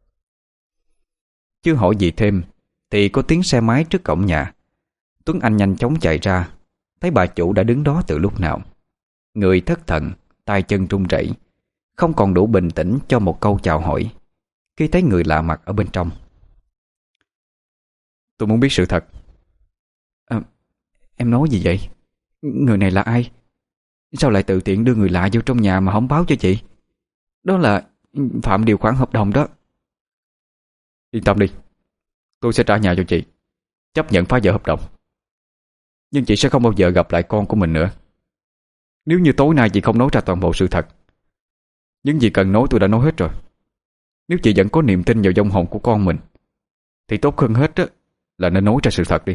Chưa hỏi gì thêm thì có tiếng xe máy trước cổng nhà. Tuấn Anh nhanh chóng chạy ra, thấy bà chủ đã đứng đó từ lúc nào. Người thất thần, tay chân run rẩy, không còn đủ bình tĩnh cho một câu chào hỏi khi thấy người lạ mặt ở bên trong. Tôi muốn biết sự thật. Em nói gì vậy? Người này là ai? Sao lại tự tiện đưa người lạ vô trong nhà mà không báo cho chị? Đó là phạm điều khoản hợp đồng đó. Yên tâm đi, tôi sẽ trả nhà cho chị, chấp nhận phá vỡ hợp đồng. Nhưng chị sẽ không bao giờ gặp lại con của mình nữa. Nếu như tối nay chị không nói ra toàn bộ sự thật, những gì cần nói tôi đã nói hết rồi. Nếu chị vẫn có niềm tin vào vong hồn của con mình thì tốt hơn hết là nên nói ra sự thật đi.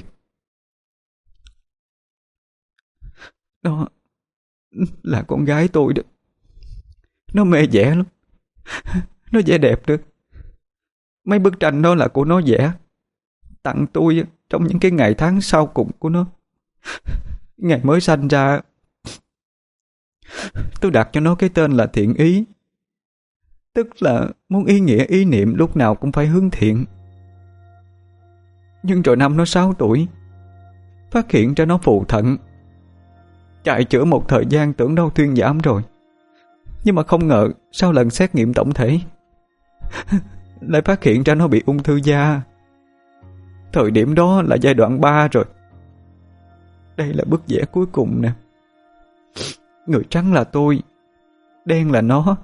Đó là con gái tôi đó. Nó mê vẽ lắm. Nó vẽ đẹp được. Mấy bức tranh đó là của nó vẽ, tặng tôi trong những cái ngày tháng sau cùng của nó. Ngày mới sanh ra, tôi đặt cho nó cái tên là Thiện Ý. Tức là muốn ý nghĩa ý niệm lúc nào cũng phải hướng thiện. Nhưng rồi năm nó 6 tuổi, phát hiện ra nó phù thận. Chạy chữa một thời gian tưởng đâu thuyên giảm rồi. Nhưng mà không ngờ sau lần xét nghiệm tổng thể lại phát hiện ra nó bị ung thư da. Thời điểm đó là giai đoạn 3 rồi. Đây là bức vẽ cuối cùng nè. Người trắng là tôi, đen là nó.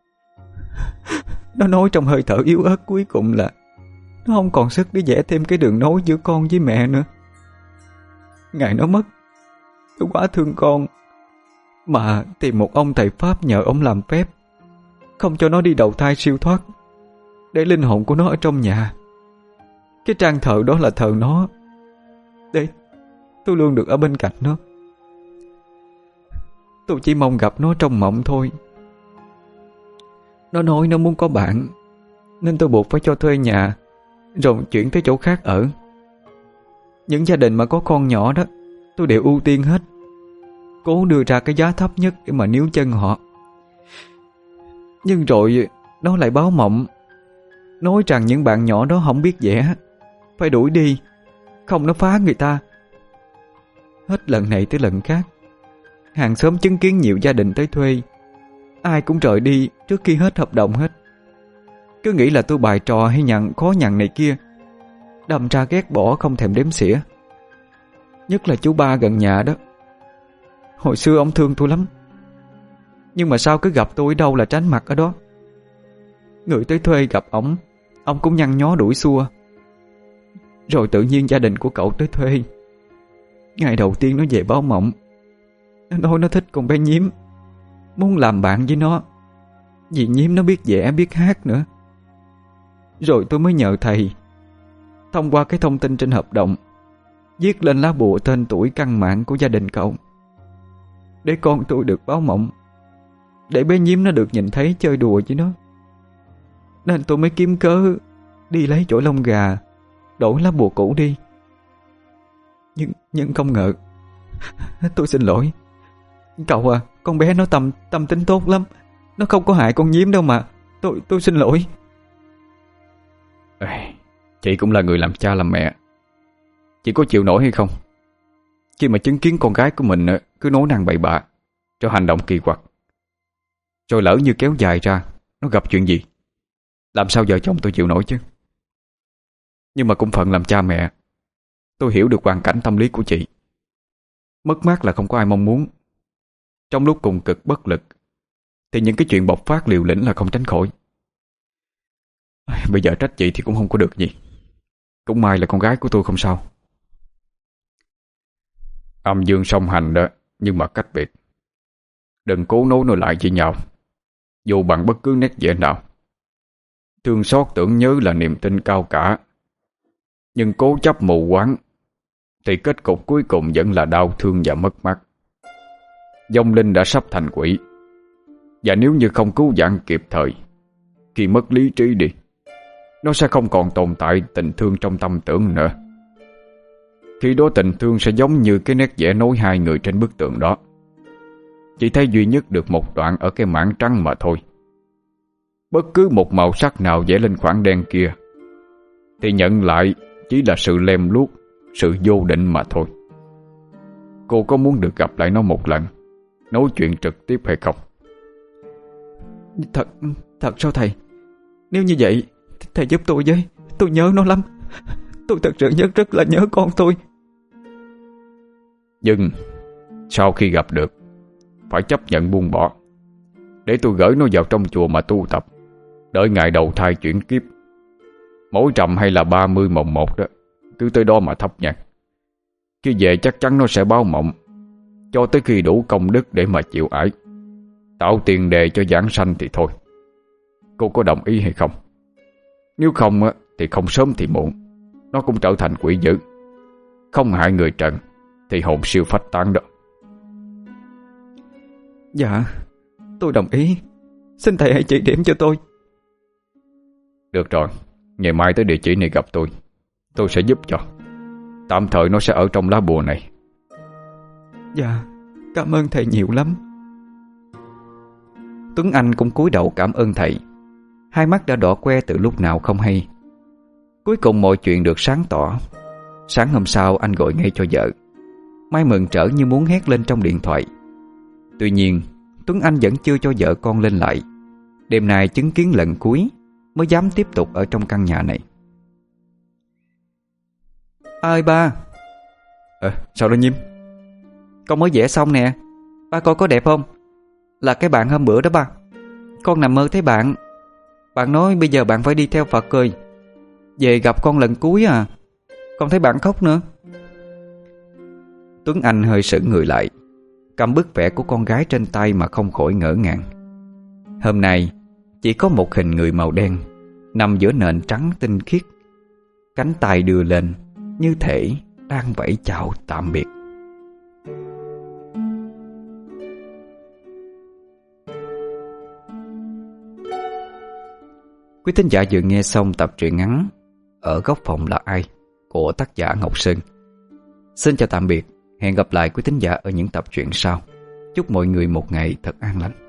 Nó nói trong hơi thở yếu ớt cuối cùng là nó không còn sức để vẽ thêm cái đường nối giữa con với mẹ nữa. Ngày nó mất, tôi quá thương con, mà tìm một ông thầy Pháp nhờ ông làm phép, không cho nó đi đầu thai siêu thoát, để linh hồn của nó ở trong nhà. Cái trang thờ đó là thờ nó, để tôi luôn được ở bên cạnh nó. Tôi chỉ mong gặp nó trong mộng thôi. Nó nói nó muốn có bạn, nên tôi buộc phải cho thuê nhà, rồi chuyển tới chỗ khác ở. Những gia đình mà có con nhỏ đó, tôi đều ưu tiên hết, cố đưa ra cái giá thấp nhất để mà níu chân họ. Nhưng rồi nó lại báo mộng, nói rằng những bạn nhỏ đó không biết vẽ, phải đuổi đi, không nó phá người ta. Hết lần này tới lần khác, Hàng xóm chứng kiến nhiều gia đình tới thuê, ai cũng rời đi trước khi hết hợp đồng hết. Cứ nghĩ là tôi bài trò hay nhằn khó nhằn này kia, đâm ra ghét bỏ không thèm đếm xỉa. Nhất là chú ba gần nhà đó. Hồi xưa ông thương tôi lắm, nhưng mà sao cứ gặp tôi ở đâu là tránh mặt ở đó. Người tới thuê gặp ông cũng nhăn nhó đuổi xua. Rồi tự nhiên gia đình của cậu tới thuê, ngày đầu tiên nó về báo mộng. Nó nói nó thích con bé Nhiếm, muốn làm bạn với nó, vì Nhiếm nó biết vẽ biết hát nữa. Rồi tôi mới nhờ thầy thông qua cái thông tin trên hợp đồng, viết lên lá bùa tên tuổi căn mạng của gia đình cậu, để con tôi được báo mộng, để bé Nhiếm nó được nhìn thấy chơi đùa với nó. Nên tôi mới kiếm cớ đi lấy chổi lông gà đổi lá bùa cũ đi. Nhưng không ngờ. Tôi xin lỗi cậu à, con bé nó tâm tính tốt lắm, nó không có hại con Nhiếm đâu mà. Tôi xin lỗi. Chị cũng là người làm cha làm mẹ, chị có chịu nổi hay không khi mà chứng kiến con gái của mình cứ nói năng bậy bạ, cho hành động kỳ quặc, rồi lỡ như kéo dài ra nó gặp chuyện gì, làm sao vợ chồng tôi chịu nổi chứ. Nhưng mà cũng phận làm cha mẹ, tôi hiểu được hoàn cảnh tâm lý của chị. Mất mát là không có ai mong muốn. Trong lúc cùng cực bất lực thì những cái chuyện bộc phát liều lĩnh là không tránh khỏi. Bây giờ trách chị thì cũng không có được gì. Cũng may là con gái của tôi không sao. Âm dương song hành đó, nhưng mà cách biệt. Đừng cố nối nó lại với nhau, dù bằng bất cứ nét vẽ nào. Thương xót tưởng nhớ là niềm tin cao cả, nhưng cố chấp mù quáng thì kết cục cuối cùng vẫn là đau thương và mất mát. Vong linh đã sắp thành quỷ, và nếu như không cứu vãn kịp thời, khi mất lý trí đi, nó sẽ không còn tồn tại tình thương trong tâm tưởng nữa. Khi đó tình thương sẽ giống như cái nét vẽ nối hai người trên bức tượng đó, chỉ thấy duy nhất được một đoạn ở cái mảng trắng mà thôi. Bất cứ một màu sắc nào vẽ lên khoảng đen kia thì nhận lại chỉ là sự lem luốc, sự vô định mà thôi. Cô có muốn được gặp lại nó một lần, nói chuyện trực tiếp hay không? Thật sao thầy? Nếu như vậy thầy giúp tôi với. Tôi nhớ nó lắm. Tôi thật sự rất là nhớ con tôi. Nhưng sau khi gặp được, phải chấp nhận buông bỏ, để tôi gửi nó vào trong chùa mà tu tập, đợi ngày đầu thai chuyển kiếp. Mỗi rằm hay là 30 mồng 1 đó, cứ tới đó mà thắp nhang. Khi về chắc chắn nó sẽ báo mộng, cho tới khi đủ công đức để mà chịu ải, tạo tiền đề cho giảng sanh thì thôi. Cô có đồng ý hay không? Nếu không thì không sớm thì muộn, nó cũng trở thành quỷ dữ. Không hại người trần thì hồn siêu phách tán đó. Dạ, tôi đồng ý. Xin thầy hãy chỉ điểm cho tôi. Được rồi, ngày mai tới địa chỉ này gặp tôi sẽ giúp cho. Tạm thời nó sẽ ở trong lá bùa này. Dạ, cảm ơn thầy nhiều lắm. Tuấn Anh cũng cúi đầu cảm ơn thầy. Hai mắt đã đỏ que từ lúc nào không hay. Cuối cùng mọi chuyện được sáng tỏ. Sáng hôm sau anh gọi ngay cho vợ. Mai mừng trở như muốn hét lên trong điện thoại. Tuy nhiên Tuấn Anh vẫn chưa cho vợ con lên lại. Đêm nay chứng kiến lần cuối mới dám tiếp tục ở trong căn nhà này. Ơi ba. Sao đó Nhiếm? Con mới vẽ xong nè. Ba coi có đẹp không? Là cái bạn hôm bữa đó ba. Con nằm mơ thấy bạn. Bạn nói bây giờ bạn phải đi theo Phật cười. Về gặp con lần cuối à. Con thấy bạn khóc nữa. Tuấn Anh hơi sững người lại, cầm bức vẽ của con gái trên tay mà không khỏi ngỡ ngàng. Hôm nay chỉ có một hình người màu đen nằm giữa nền trắng tinh khiết, cánh tay đưa lên như thể đang vẫy chào tạm biệt. Quý thính giả vừa nghe xong tập truyện ngắn Ở Góc Phòng Là Ai của tác giả Ngọc Sơn. Xin chào tạm biệt. Hẹn gặp lại quý thính giả ở những tập truyện sau. Chúc mọi người một ngày thật an lành.